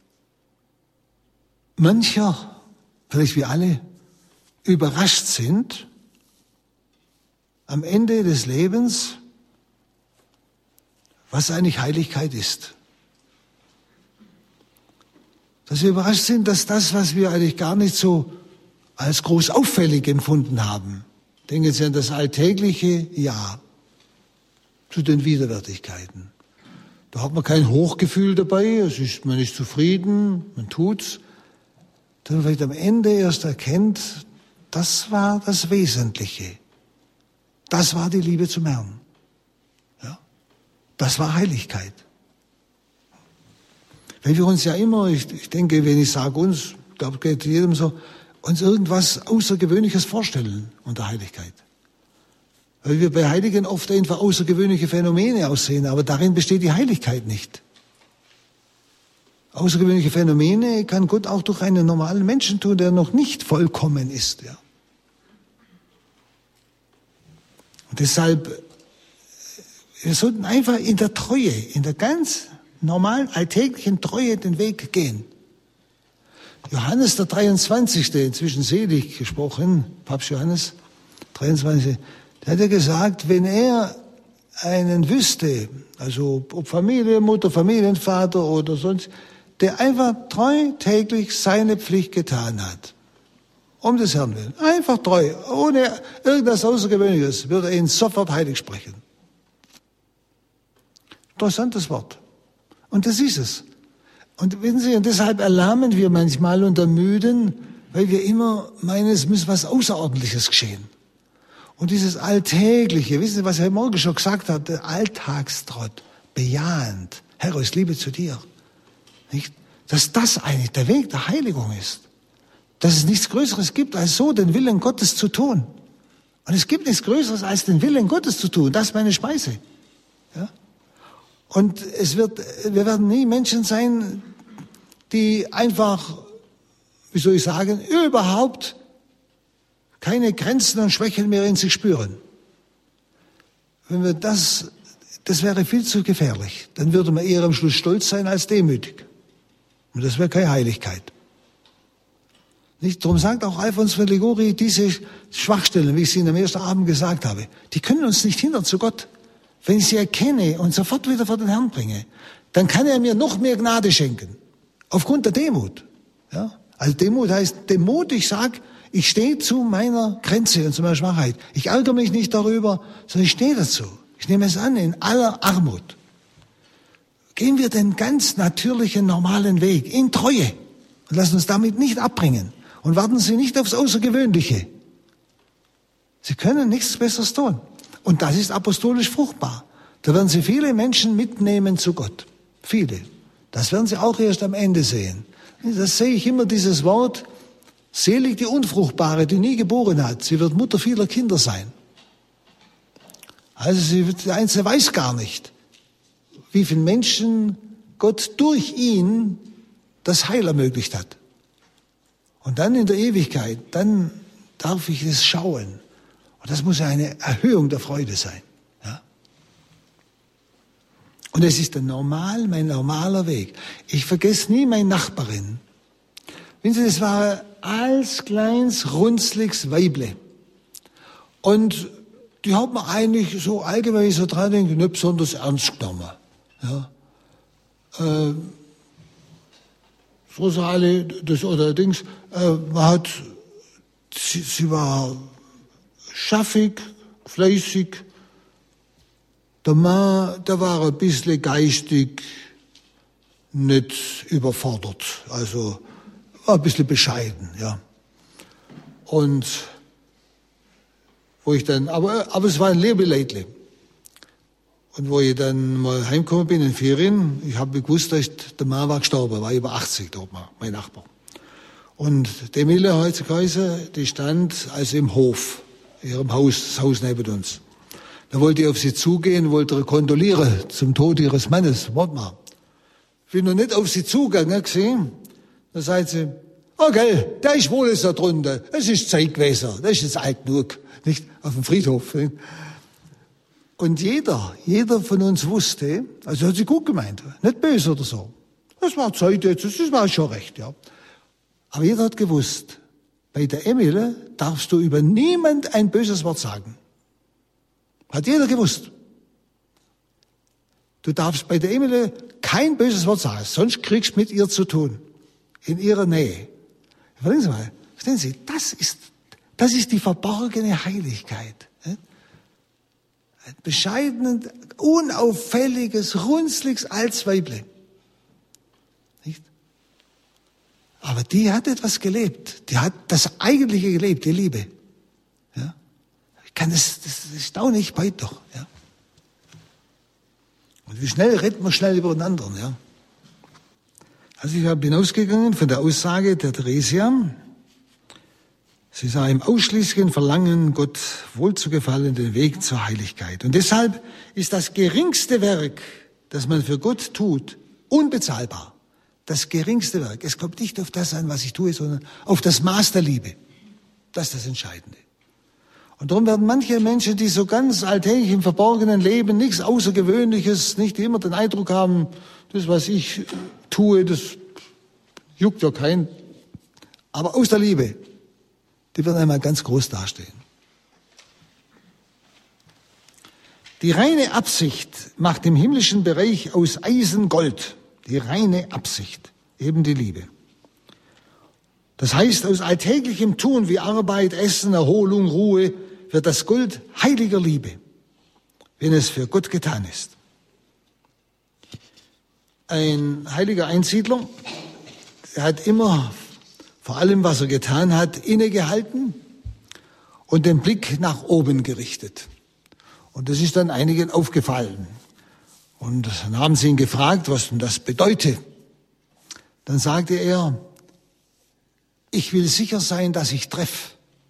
mancher, vielleicht wir alle, überrascht sind, am Ende des Lebens, was eigentlich Heiligkeit ist. Dass wir überrascht sind, dass das, was wir eigentlich gar nicht so als groß auffällig empfunden haben, denken Sie an das Alltägliche, ja, zu den Widerwärtigkeiten. Da hat man kein Hochgefühl dabei, es ist, man ist zufrieden, man tut's. Dann vielleicht am Ende erst erkennt, das war das Wesentliche. Das war die Liebe zum Herrn. Ja? Das war Heiligkeit. Weil wir uns ja immer, ich, ich denke, wenn ich sage uns, da geht jedem so, uns irgendwas Außergewöhnliches vorstellen unter Heiligkeit. Weil wir bei Heiligen oft einfach außergewöhnliche Phänomene aussehen, aber darin besteht die Heiligkeit nicht. Außergewöhnliche Phänomene kann Gott auch durch einen normalen Menschen tun, der noch nicht vollkommen ist. Ja. Und deshalb, wir sollten einfach in der Treue, in der ganz normalen, alltäglichen Treue den Weg gehen. Johannes der dreiundzwanzigste, inzwischen selig gesprochen, Papst Johannes, dreiundzwanzigste, der hat ja gesagt, wenn er einen wüsste, also ob Familie, Mutter, Familienvater oder sonst, der einfach treu täglich seine Pflicht getan hat, um des Herrn willen, einfach treu, ohne irgendwas Außergewöhnliches, würde er ihn sofort heilig sprechen. Interessantes Wort. Und das ist es. Und wissen Sie, und deshalb erlahmen wir manchmal und ermüden, weil wir immer meinen, es muss was Außerordentliches geschehen. Und dieses Alltägliche, wissen Sie, was er morgen schon gesagt hat, der Alltagstrott, bejahend, Herr, aus Liebe zu dir. Nicht? Dass das eigentlich der Weg der Heiligung ist. Dass es nichts Größeres gibt, als so den Willen Gottes zu tun. Und es gibt nichts Größeres, als den Willen Gottes zu tun. Das ist meine Speise. Ja? Und es wird, wir werden nie Menschen sein, die einfach, wie soll ich sagen, überhaupt keine Grenzen und Schwächen mehr in sich spüren. Wenn wir das, das wäre viel zu gefährlich. Dann würde man eher am Schluss stolz sein als demütig. Und das wäre keine Heiligkeit. Nicht? Darum sagt auch Alfons von Liguori, diese Schwachstellen, wie ich sie in am ersten Abend gesagt habe, die können uns nicht hindern zu Gott. Wenn ich sie erkenne und sofort wieder vor den Herrn bringe, dann kann er mir noch mehr Gnade schenken. Aufgrund der Demut. Ja? Also Demut heißt, Demut, ich sag, ich stehe zu meiner Grenze und zu meiner Schwachheit. Ich ärgere mich nicht darüber, sondern ich stehe dazu. Ich nehme es an in aller Armut. Gehen wir den ganz natürlichen, normalen Weg in Treue und lassen uns damit nicht abbringen. Und warten Sie nicht aufs Außergewöhnliche. Sie können nichts Besseres tun. Und das ist apostolisch fruchtbar. Da werden Sie viele Menschen mitnehmen zu Gott. Viele. Das werden Sie auch erst am Ende sehen. Das sehe ich immer, dieses Wort, selig die Unfruchtbare, die nie geboren hat. Sie wird Mutter vieler Kinder sein. Also sie, der Einzelne weiß gar nicht, wie vielen Menschen Gott durch ihn das Heil ermöglicht hat. Und dann in der Ewigkeit, dann darf ich es schauen. Und das muss ja eine Erhöhung der Freude sein. Ja? Und es ist ein normal, mein normaler Weg. Ich vergesse nie meine Nachbarin. Wissen Sie, das war als kleines, runzliges Weible. Und die hat man eigentlich so allgemein so dran denken, nicht besonders ernst genommen. Ja. Äh, so alle, das oder Dings, äh, man hat sie, sie war schaffig, fleißig. Der Mann, der war ein bisschen geistig nicht überfordert, also war ein bisschen bescheiden, ja. Und wo ich dann, aber, aber es war ein Lebeleidle. Und wo ich dann mal heimgekommen bin in den Ferien, ich habe gewusst, dass der Mann war gestorben, war über achtzig, dort mal, mein Nachbar. Und die Emile hat sie geheißen, die stand also im Hof, in ihrem Haus, das Haus neben uns. Da wollte ich auf sie zugehen, wollte kondolieren zum Tod ihres Mannes. Warte mal. Bin noch nicht auf sie zugegangen gesehen. Da sagt sie, oh gell, der ist wohl so drunter. Es ist Zeit gewesen. Das ist jetzt alt genug. Nicht auf dem Friedhof. Und jeder, jeder von uns wusste, also hat sie gut gemeint, nicht böse oder so. Das war Zeit jetzt, das war schon recht, ja. Aber jeder hat gewusst, bei der Emile darfst du über niemand ein böses Wort sagen. Hat jeder gewusst. Du darfst bei der Emile kein böses Wort sagen, sonst kriegst du mit ihr zu tun. In ihrer Nähe. Verstehen Sie mal, verstehen Sie, das ist, das ist die verborgene Heiligkeit. Ein bescheiden, unauffälliges, runzliges Altsweible. Nicht? Aber die hat etwas gelebt. Die hat das Eigentliche gelebt, die Liebe. Ja? Ich kann das, das, das staune ich heute doch. Ja? Und wie schnell redet man schnell über den anderen. Ja? Also ich bin ausgegangen von der Aussage der Theresia. Sie sah im ausschließlichen Verlangen, Gott wohlzugefallen, den Weg zur Heiligkeit. Und deshalb ist das geringste Werk, das man für Gott tut, unbezahlbar. Das geringste Werk. Es kommt nicht auf das an, was ich tue, sondern auf das Maß der Liebe. Das ist das Entscheidende. Und darum werden manche Menschen, die so ganz alltäglich im Verborgenen leben, nichts Außergewöhnliches, nicht immer den Eindruck haben, das, was ich tue, das juckt ja keinen. Aber aus der Liebe, die werden einmal ganz groß dastehen. Die reine Absicht macht im himmlischen Bereich aus Eisen Gold. Die reine Absicht, eben die Liebe. Das heißt, aus alltäglichem Tun wie Arbeit, Essen, Erholung, Ruhe wird das Gold heiliger Liebe, wenn es für Gott getan ist. Ein heiliger Einsiedler, er hat immer vor allem, was er getan hat, innegehalten und den Blick nach oben gerichtet. Und das ist dann einigen aufgefallen. Und dann haben sie ihn gefragt, was denn das bedeutet. Dann sagte er, ich will sicher sein, dass ich treffe.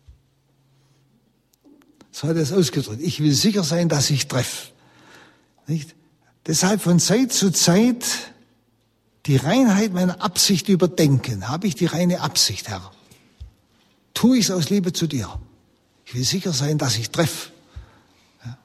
So hat er es ausgedrückt. Ich will sicher sein, dass ich treffe. Nicht? Deshalb von Zeit zu Zeit die Reinheit meiner Absicht überdenken. Habe ich die reine Absicht, Herr? Tue ich es aus Liebe zu dir? Ich will sicher sein, dass ich treffe. Ja.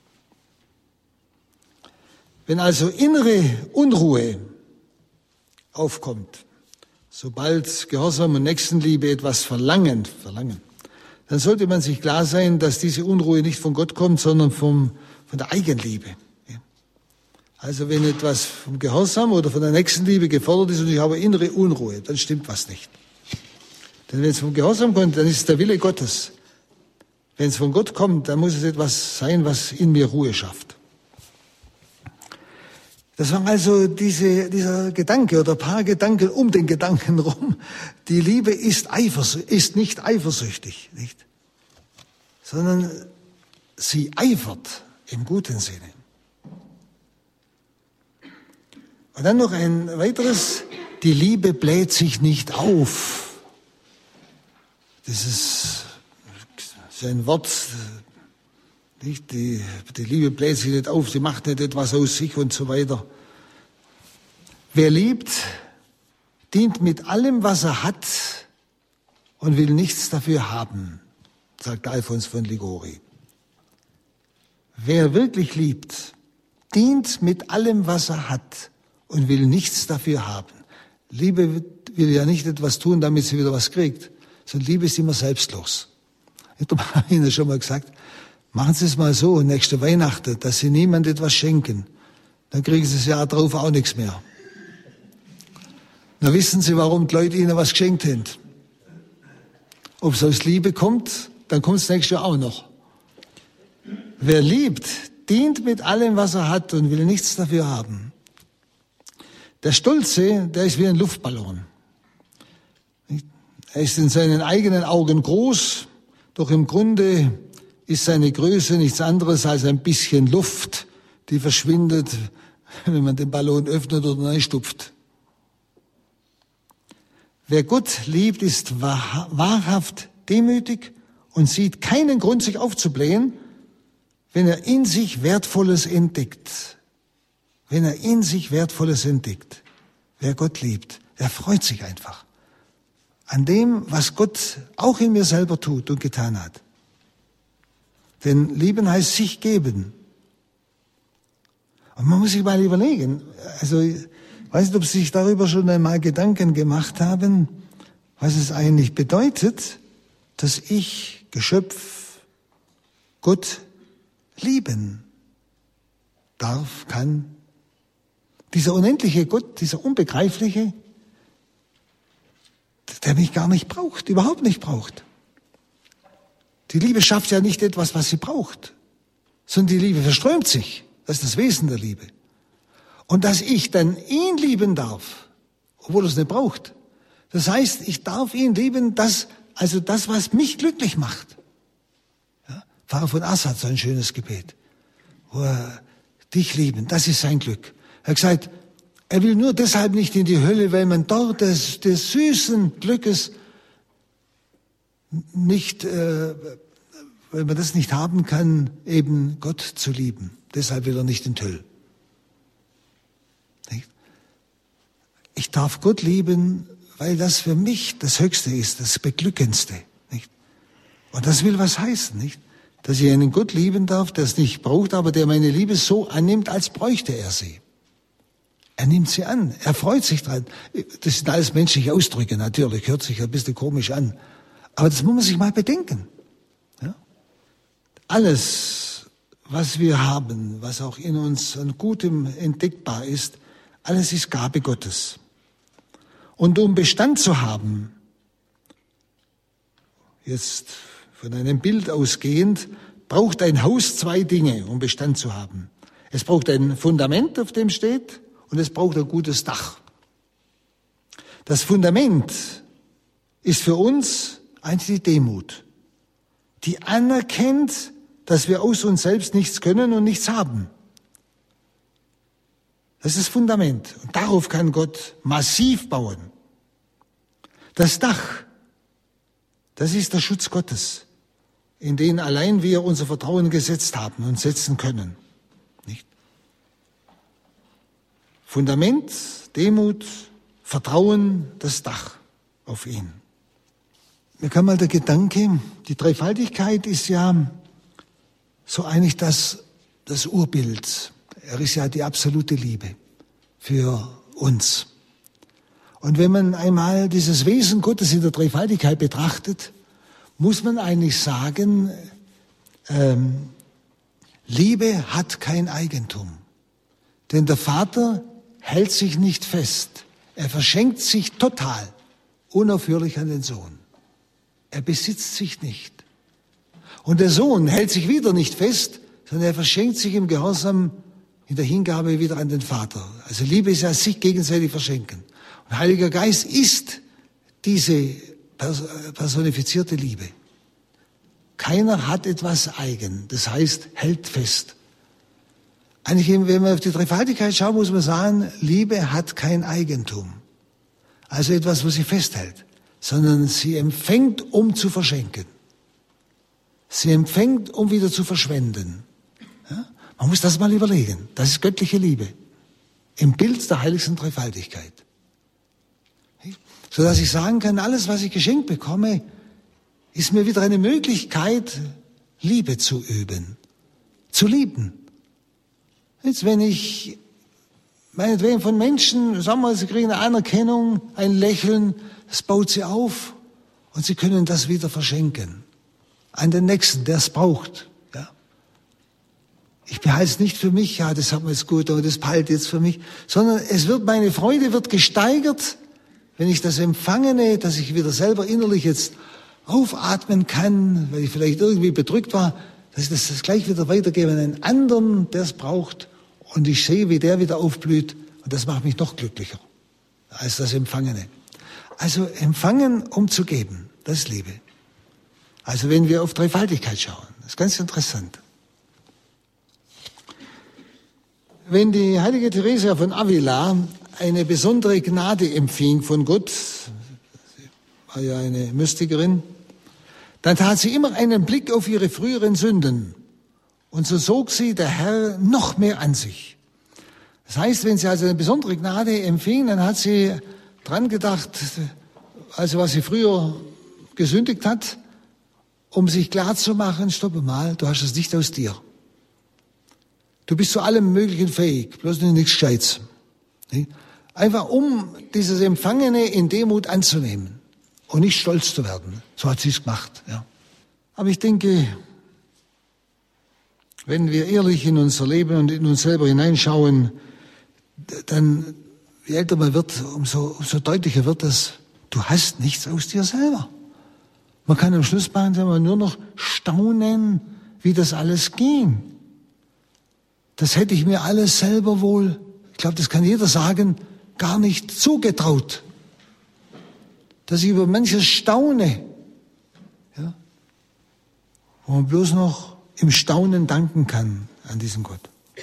Wenn also innere Unruhe aufkommt, sobald Gehorsam und Nächstenliebe etwas verlangen, verlangen, dann sollte man sich klar sein, dass diese Unruhe nicht von Gott kommt, sondern vom, von der Eigenliebe. Also wenn etwas vom Gehorsam oder von der Nächstenliebe gefordert ist und ich habe innere Unruhe, dann stimmt was nicht. Denn wenn es vom Gehorsam kommt, dann ist es der Wille Gottes. Wenn es von Gott kommt, dann muss es etwas sein, was in mir Ruhe schafft. Das war also diese, dieser Gedanke oder ein paar Gedanken um den Gedanken rum. Die Liebe ist, eifers- ist nicht eifersüchtig, nicht? Sondern sie eifert im guten Sinne. Und dann noch ein weiteres, die Liebe bläht sich nicht auf. Das ist, das ist ein Wort, nicht? Die, die Liebe bläht sich nicht auf, sie macht nicht etwas aus sich und so weiter. Wer liebt, dient mit allem, was er hat und will nichts dafür haben, sagt Alfons von Liguori. Wer wirklich liebt, dient mit allem, was er hat und will nichts dafür haben. Liebe will ja nicht etwas tun, damit sie wieder was kriegt, sondern Liebe ist immer selbstlos. Ich habe Ihnen schon mal gesagt, machen Sie es mal so, nächste Weihnachten, dass Sie niemand etwas schenken. Dann kriegen Sie das Jahr drauf auch nichts mehr. Dann wissen Sie, warum die Leute Ihnen was geschenkt haben. Ob es aus Liebe kommt, dann kommt es nächstes Jahr auch noch. Wer liebt, dient mit allem, was er hat und will nichts dafür haben. Der Stolze, der ist wie ein Luftballon. Er ist in seinen eigenen Augen groß, doch im Grunde ist seine Größe nichts anderes als ein bisschen Luft, die verschwindet, wenn man den Ballon öffnet oder reinstupft. Wer Gott liebt, ist wahrhaft demütig und sieht keinen Grund, sich aufzublähen, wenn er in sich Wertvolles entdeckt. Wenn er in sich Wertvolles entdeckt. Wer Gott liebt, der freut sich einfach an dem, was Gott auch in mir selber tut und getan hat. Denn lieben heißt sich geben. Und man muss sich mal überlegen, also ich weiß nicht, ob Sie sich darüber schon einmal Gedanken gemacht haben, was es eigentlich bedeutet, dass ich, Geschöpf, Gott lieben darf, kann. Dieser unendliche Gott, dieser unbegreifliche, der mich gar nicht braucht, überhaupt nicht braucht. Die Liebe schafft ja nicht etwas, was sie braucht, sondern die Liebe verströmt sich. Das ist das Wesen der Liebe. Und dass ich dann ihn lieben darf, obwohl er es nicht braucht. Das heißt, ich darf ihn lieben, das, also das, was mich glücklich macht. Ja? Pfarrer von Ass hat so ein schönes Gebet, wo er dich lieben, das ist sein Glück. Er hat gesagt, er will nur deshalb nicht in die Hölle, weil man dort des, des süßen Glückes nicht, äh, weil man das nicht haben kann, eben Gott zu lieben. Deshalb will er nicht in die Hölle. Ich darf Gott lieben, weil das für mich das Höchste ist, das Beglückendste. Nicht? Und das will was heißen, nicht? Dass ich einen Gott lieben darf, der es nicht braucht, aber der meine Liebe so annimmt, als bräuchte er sie. Er nimmt sie an, er freut sich dran. Das sind alles menschliche Ausdrücke, natürlich, hört sich ein bisschen komisch an. Aber das muss man sich mal bedenken. Ja? Alles, was wir haben, was auch in uns an Gutem entdeckbar ist, alles ist Gabe Gottes. Und um Bestand zu haben, jetzt von einem Bild ausgehend, braucht ein Haus zwei Dinge, um Bestand zu haben. Es braucht ein Fundament, auf dem steht, und es braucht ein gutes Dach. Das Fundament ist für uns eigentlich die Demut, die anerkennt, dass wir aus uns selbst nichts können und nichts haben. Das ist das Fundament. Und darauf kann Gott massiv bauen. Das Dach, das ist der Schutz Gottes, in den allein wir unser Vertrauen gesetzt haben und setzen können. Nicht? Fundament, Demut, Vertrauen, das Dach auf ihn. Mir kam mal der Gedanke, die Dreifaltigkeit ist ja so eigentlich das, das Urbild. Er ist ja die absolute Liebe für uns. Und wenn man einmal dieses Wesen Gottes in der Dreifaltigkeit betrachtet, muss man eigentlich sagen, ähm, Liebe hat kein Eigentum. Denn der Vater hält sich nicht fest. Er verschenkt sich total, unaufhörlich an den Sohn. Er besitzt sich nicht. Und der Sohn hält sich wieder nicht fest, sondern er verschenkt sich im Gehorsam, in der Hingabe wieder an den Vater. Also Liebe ist ja sich gegenseitig verschenken. Und Heiliger Geist ist diese personifizierte Liebe. Keiner hat etwas eigen, das heißt, hält fest. Eigentlich, wenn man auf die Dreifaltigkeit schaut, muss man sagen, Liebe hat kein Eigentum. Also etwas, wo sie festhält, sondern sie empfängt, um zu verschenken. Sie empfängt, um wieder zu verschwenden. Ja? Man muss das mal überlegen. Das ist göttliche Liebe. Im Bild der heiligsten Dreifaltigkeit. Sodass ich sagen kann, alles, was ich geschenkt bekomme, ist mir wieder eine Möglichkeit, Liebe zu üben. Zu lieben. Jetzt, wenn ich meinetwegen von Menschen, sagen wir, sie kriegen eine Anerkennung, ein Lächeln, das baut sie auf und sie können das wieder verschenken. An den Nächsten, der es braucht. Ja. Ich behalte es nicht für mich, ja, das hat mir jetzt gut, aber das behalte jetzt für mich, sondern es wird, meine Freude wird gesteigert, wenn ich das Empfangene, dass ich wieder selber innerlich jetzt aufatmen kann, weil ich vielleicht irgendwie bedrückt war, dass ich das, das gleich wieder weitergebe an einen anderen, der es braucht. Und ich sehe, wie der wieder aufblüht. Und das macht mich noch glücklicher als das Empfangene. Also empfangen, um zu geben, das ist Liebe. Also wenn wir auf Dreifaltigkeit schauen, das ist ganz interessant. Wenn die heilige Theresia von Avila eine besondere Gnade empfing von Gott, sie war ja eine Mystikerin, dann tat sie immer einen Blick auf ihre früheren Sünden. Und so sog sie der Herr noch mehr an sich. Das heißt, wenn sie also eine besondere Gnade empfing, dann hat sie dran gedacht, also was sie früher gesündigt hat, um sich klarzumachen, stopp mal, du hast es nicht aus dir. Du bist zu allem Möglichen fähig, bloß nichts Gescheites. Einfach um dieses Empfangene in Demut anzunehmen und nicht stolz zu werden. So hat sie es gemacht. Ja. Aber ich denke, wenn wir ehrlich in unser Leben und in uns selber hineinschauen, dann, je älter man wird, umso, umso deutlicher wird das, du hast nichts aus dir selber. Man kann am Schluss machen, wenn man nur noch staunen, wie das alles ging. Das hätte ich mir alles selber wohl, ich glaube, das kann jeder sagen, gar nicht zugetraut. Dass ich über manches staune, ja, wo man bloß noch im Staunen danken kann an diesem Gott.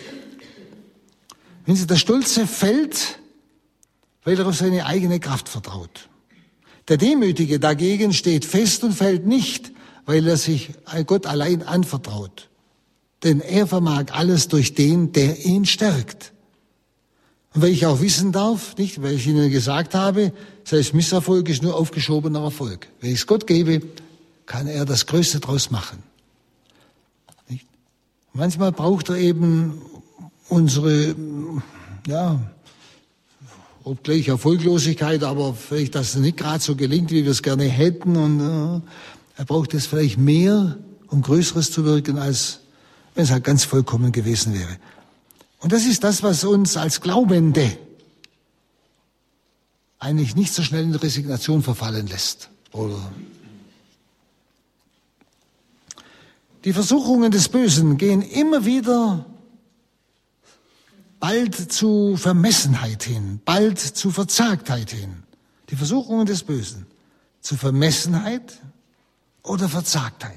Wenn Sie, der Stolze fällt, weil er auf seine eigene Kraft vertraut. Der Demütige dagegen steht fest und fällt nicht, weil er sich Gott allein anvertraut. Denn er vermag alles durch den, der ihn stärkt. Und weil ich auch wissen darf, nicht, weil ich Ihnen gesagt habe, selbst Misserfolg ist nur aufgeschobener Erfolg. Wenn ich es Gott gebe, kann er das Größte draus machen. Nicht? Manchmal braucht er eben unsere, ja, obgleich Erfolglosigkeit, aber vielleicht, dass es nicht gerade so gelingt, wie wir es gerne hätten. Und äh, er braucht es vielleicht mehr, um Größeres zu wirken, als wenn es halt ganz vollkommen gewesen wäre. Und das ist das, was uns als Glaubende eigentlich nicht so schnell in Resignation verfallen lässt. Oder die Versuchungen des Bösen gehen immer wieder bald zu Vermessenheit hin, bald zu Verzagtheit hin. Die Versuchungen des Bösen zu Vermessenheit oder Verzagtheit.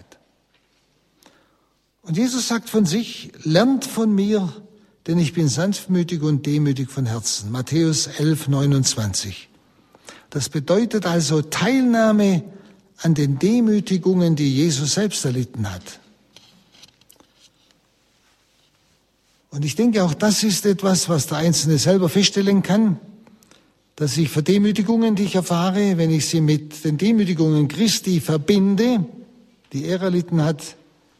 Und Jesus sagt von sich, lernt von mir, denn ich bin sanftmütig und demütig von Herzen. Matthäus elf, neunundzwanzig. Das bedeutet also Teilnahme an den Demütigungen, die Jesus selbst erlitten hat. Und ich denke, auch das ist etwas, was der Einzelne selber feststellen kann, dass ich für Demütigungen, die ich erfahre, wenn ich sie mit den Demütigungen Christi verbinde, die er erlitten hat,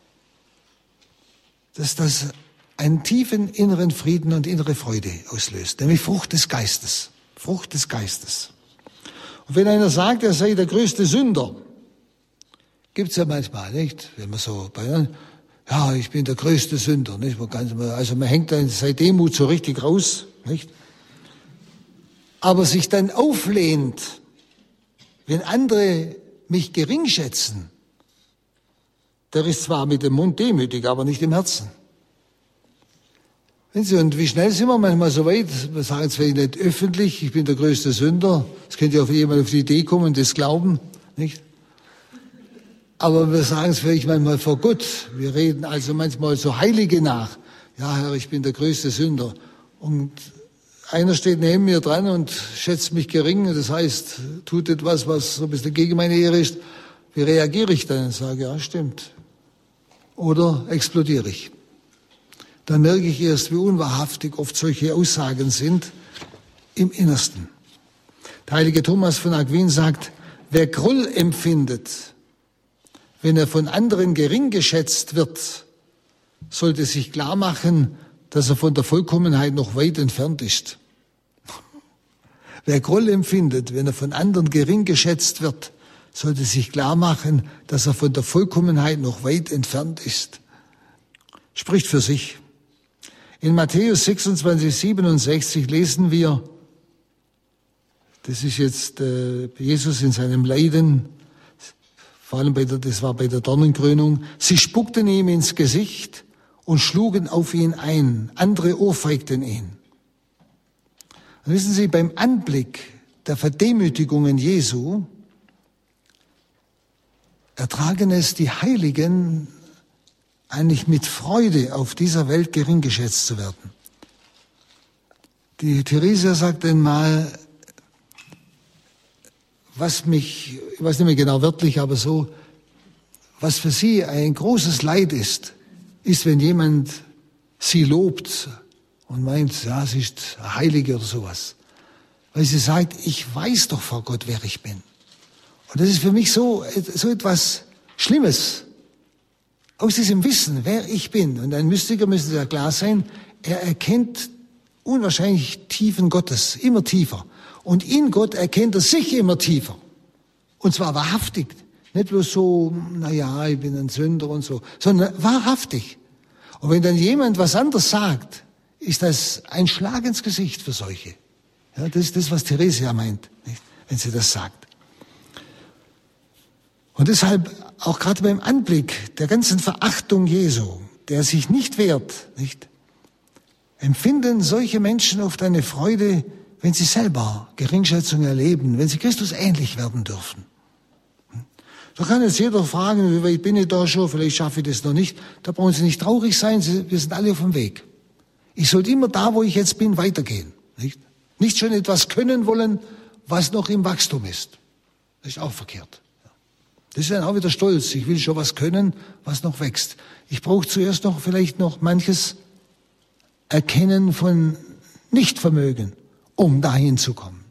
dass das einen tiefen inneren Frieden und innere Freude auslöst, nämlich Frucht des Geistes. Frucht des Geistes. Und wenn einer sagt, er sei der größte Sünder, gibt's ja manchmal, nicht? Wenn man so bei, ja, ich bin der größte Sünder, nicht? Man kann, also man hängt dann seine Demut so richtig raus, nicht? Aber sich dann auflehnt, wenn andere mich gering schätzen, der ist zwar mit dem Mund demütig, aber nicht im Herzen. Und wie schnell sind wir manchmal so weit, wir sagen es vielleicht nicht öffentlich, ich bin der größte Sünder, es könnte ja auf jemand auf die Idee kommen und das glauben, nicht? Aber wir sagen es vielleicht manchmal vor Gott, wir reden also manchmal so Heilige nach, ja Herr, ich bin der größte Sünder. Und einer steht neben mir dran und schätzt mich gering, das heißt, tut etwas, was so ein bisschen gegen meine Ehre ist. Wie reagiere ich dann? Ich sage, ja, stimmt. Oder explodiere ich? Dann merke ich erst, wie unwahrhaftig oft solche Aussagen sind im Innersten. Der heilige Thomas von Aquin sagt, wer Groll empfindet, wenn er von anderen gering geschätzt wird, sollte sich klar machen, dass er von der Vollkommenheit noch weit entfernt ist. Wer Groll empfindet, wenn er von anderen gering geschätzt wird, sollte sich klar machen, dass er von der Vollkommenheit noch weit entfernt ist. Spricht für sich. In Matthäus sechsundzwanzig, siebenundsechzig lesen wir, das ist jetzt äh, Jesus in seinem Leiden, vor allem bei der, das war bei der Dornenkrönung. Sie spuckten ihm ins Gesicht und schlugen auf ihn ein. Andere ohrfeigten ihn. Und wissen Sie, beim Anblick der Verdemütigungen Jesu ertragen es die Heiligen eigentlich mit Freude, auf dieser Welt gering geschätzt zu werden. Die Theresia sagt einmal, was mich, ich weiß nicht mehr genau wörtlich, aber so, was für sie ein großes Leid ist, ist, wenn jemand sie lobt und meint, ja, sie ist eine Heilige oder sowas. Weil sie sagt, ich weiß doch vor Gott, wer ich bin. Und das ist für mich so, so etwas Schlimmes. Aus diesem Wissen, wer ich bin. Und ein Mystiker müsste ja klar sein, er erkennt unwahrscheinlich Tiefen Gottes, immer tiefer. Und in Gott erkennt er sich immer tiefer. Und zwar wahrhaftig. Nicht bloß so, na ja, ich bin ein Sünder und so, sondern wahrhaftig. Und wenn dann jemand was anderes sagt, ist das ein Schlag ins Gesicht für solche. Ja, das ist das, was Theresia meint, nicht? Wenn sie das sagt. Und deshalb auch gerade beim Anblick der ganzen Verachtung Jesu, der sich nicht wehrt, nicht, empfinden solche Menschen oft eine Freude, wenn sie selber Geringschätzung erleben, wenn sie Christus ähnlich werden dürfen. Da kann jetzt jeder fragen, wie weit bin ich da schon, vielleicht schaffe ich das noch nicht. Da brauchen Sie nicht traurig sein, sie, wir sind alle auf dem Weg. Ich sollte immer da, wo ich jetzt bin, weitergehen. Nicht, nicht schon etwas können wollen, was noch im Wachstum ist. Das ist auch verkehrt. Das ist dann auch wieder Stolz. Ich will schon was können, was noch wächst. Ich brauche zuerst noch vielleicht noch manches Erkennen von Nichtvermögen, um dahin zu kommen.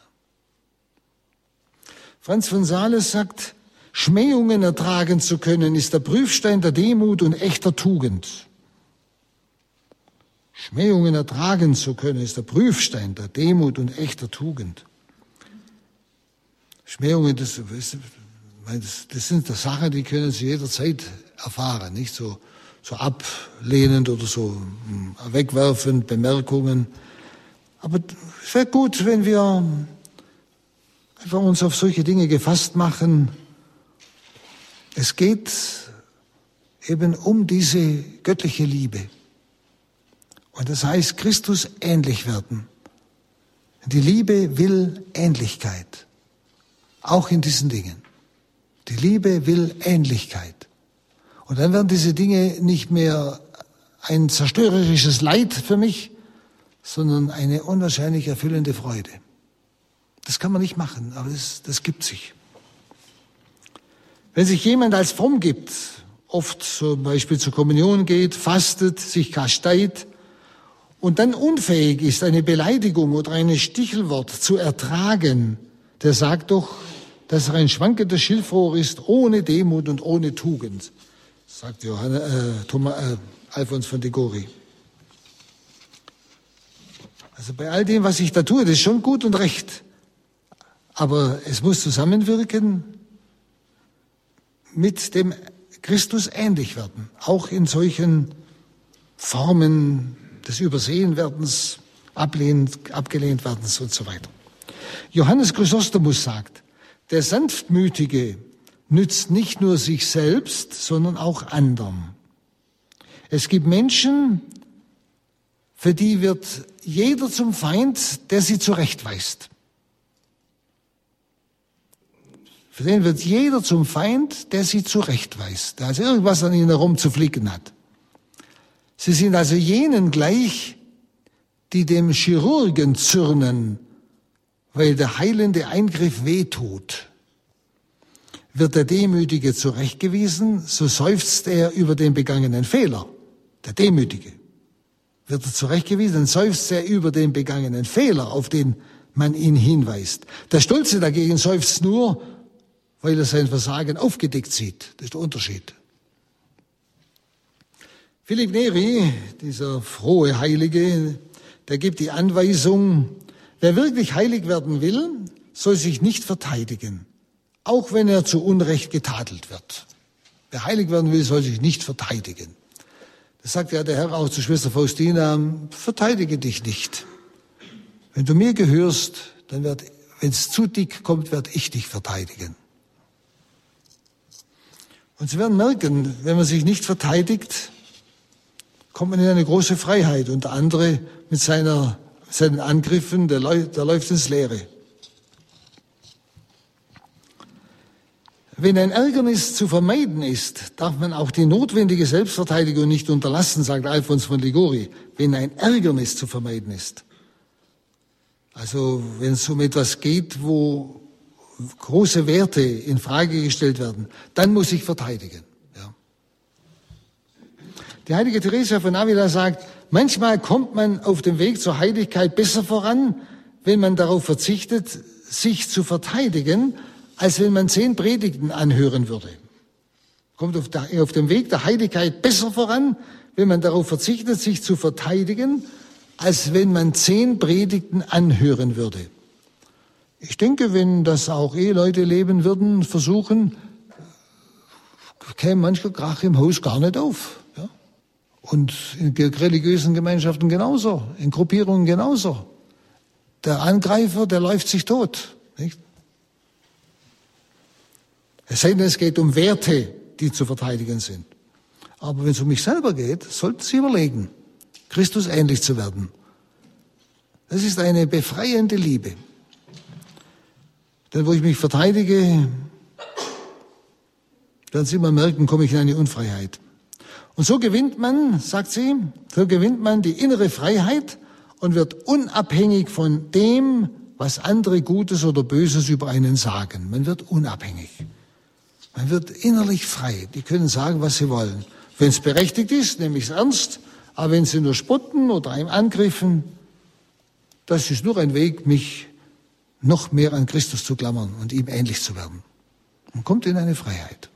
Franz von Sales sagt, Schmähungen ertragen zu können, ist der Prüfstein der Demut und echter Tugend. Schmähungen ertragen zu können, ist der Prüfstein der Demut und echter Tugend. Schmähungen, das, das, das sind das Sachen, die können Sie jederzeit erfahren, nicht so, so ablehnend oder so wegwerfend, Bemerkungen. Aber es wäre gut, wenn wir einfach uns auf solche Dinge gefasst machen. Es geht eben um diese göttliche Liebe. Und das heißt, Christus ähnlich werden. Die Liebe will Ähnlichkeit. Auch in diesen Dingen. Die Liebe will Ähnlichkeit. Und dann werden diese Dinge nicht mehr ein zerstörerisches Leid für mich, sondern eine unwahrscheinlich erfüllende Freude. Das kann man nicht machen, aber das, das gibt sich. Wenn sich jemand als fromm gibt, oft zum Beispiel zur Kommunion geht, fastet, sich kasteit und dann unfähig ist, eine Beleidigung oder ein Stichelwort zu ertragen, der sagt doch, dass er ein schwankendes Schilfrohr ist, ohne Demut und ohne Tugend, sagt Johann, äh, Thomas, äh, Alfons von Degory. Also bei all dem, was ich da tue, das ist schon gut und recht. Aber es muss zusammenwirken mit dem Christus ähnlich werden. Auch in solchen Formen des Übersehenwerdens, ablehnend, abgelehnt werdens und so weiter. Johannes Chrysostomus sagt, der Sanftmütige nützt nicht nur sich selbst, sondern auch anderen. Es gibt Menschen, für die wird jeder zum Feind, der sie zurechtweist. Für den wird jeder zum Feind, der sie zurechtweist, der also irgendwas an ihnen herumzuflicken hat. Sie sind also jenen gleich, die dem Chirurgen zürnen, weil der heilende Eingriff wehtut. Wird der Demütige zurechtgewiesen, so seufzt er über den begangenen Fehler. Der Demütige. Wird er zurechtgewiesen, dann seufzt er über den begangenen Fehler, auf den man ihn hinweist. Der Stolze dagegen seufzt nur, weil er sein Versagen aufgedeckt sieht. Das ist der Unterschied. Philipp Neri, dieser frohe Heilige, der gibt die Anweisung, wer wirklich heilig werden will, soll sich nicht verteidigen, auch wenn er zu Unrecht getadelt wird. Wer heilig werden will, soll sich nicht verteidigen. Das sagt ja der Herr auch zu Schwester Faustina, verteidige dich nicht. Wenn du mir gehörst, dann wird, wenn es zu dick kommt, werde ich dich verteidigen. Und Sie werden merken, wenn man sich nicht verteidigt, kommt man in eine große Freiheit. Und der andere mit seiner, seinen Angriffen, der, der läuft ins Leere. Wenn ein Ärgernis zu vermeiden ist, darf man auch die notwendige Selbstverteidigung nicht unterlassen, sagt Alfons von Liguori. Wenn ein Ärgernis zu vermeiden ist. Also wenn es um etwas geht, wo große Werte in Frage gestellt werden, dann muss ich verteidigen. Ja. Die heilige Theresia von Avila sagt, manchmal kommt man auf dem Weg zur Heiligkeit besser voran, wenn man darauf verzichtet, sich zu verteidigen, als wenn man zehn Predigten anhören würde. Kommt auf, der, auf dem Weg der Heiligkeit besser voran, wenn man darauf verzichtet, sich zu verteidigen, als wenn man zehn Predigten anhören würde. Ich denke, wenn das auch Eheleute leben würden, versuchen, käme mancher Krach im Haus gar nicht auf. Ja? Und in religiösen Gemeinschaften genauso, in Gruppierungen genauso. Der Angreifer, der läuft sich tot. Nicht? Es sei denn, es geht um Werte, die zu verteidigen sind. Aber wenn es um mich selber geht, sollten Sie überlegen, Christus ähnlich zu werden. Das ist eine befreiende Liebe. Denn wo ich mich verteidige, werden Sie immer merken, komme ich in eine Unfreiheit. Und so gewinnt man, sagt sie, so gewinnt man die innere Freiheit und wird unabhängig von dem, was andere Gutes oder Böses über einen sagen. Man wird unabhängig. Man wird innerlich frei. Die können sagen, was sie wollen. Wenn es berechtigt ist, nehme ich es ernst. Aber wenn sie nur spotten oder einem angriffen, das ist nur ein Weg, mich noch mehr an Christus zu klammern und ihm ähnlich zu werden. Man kommt in eine Freiheit.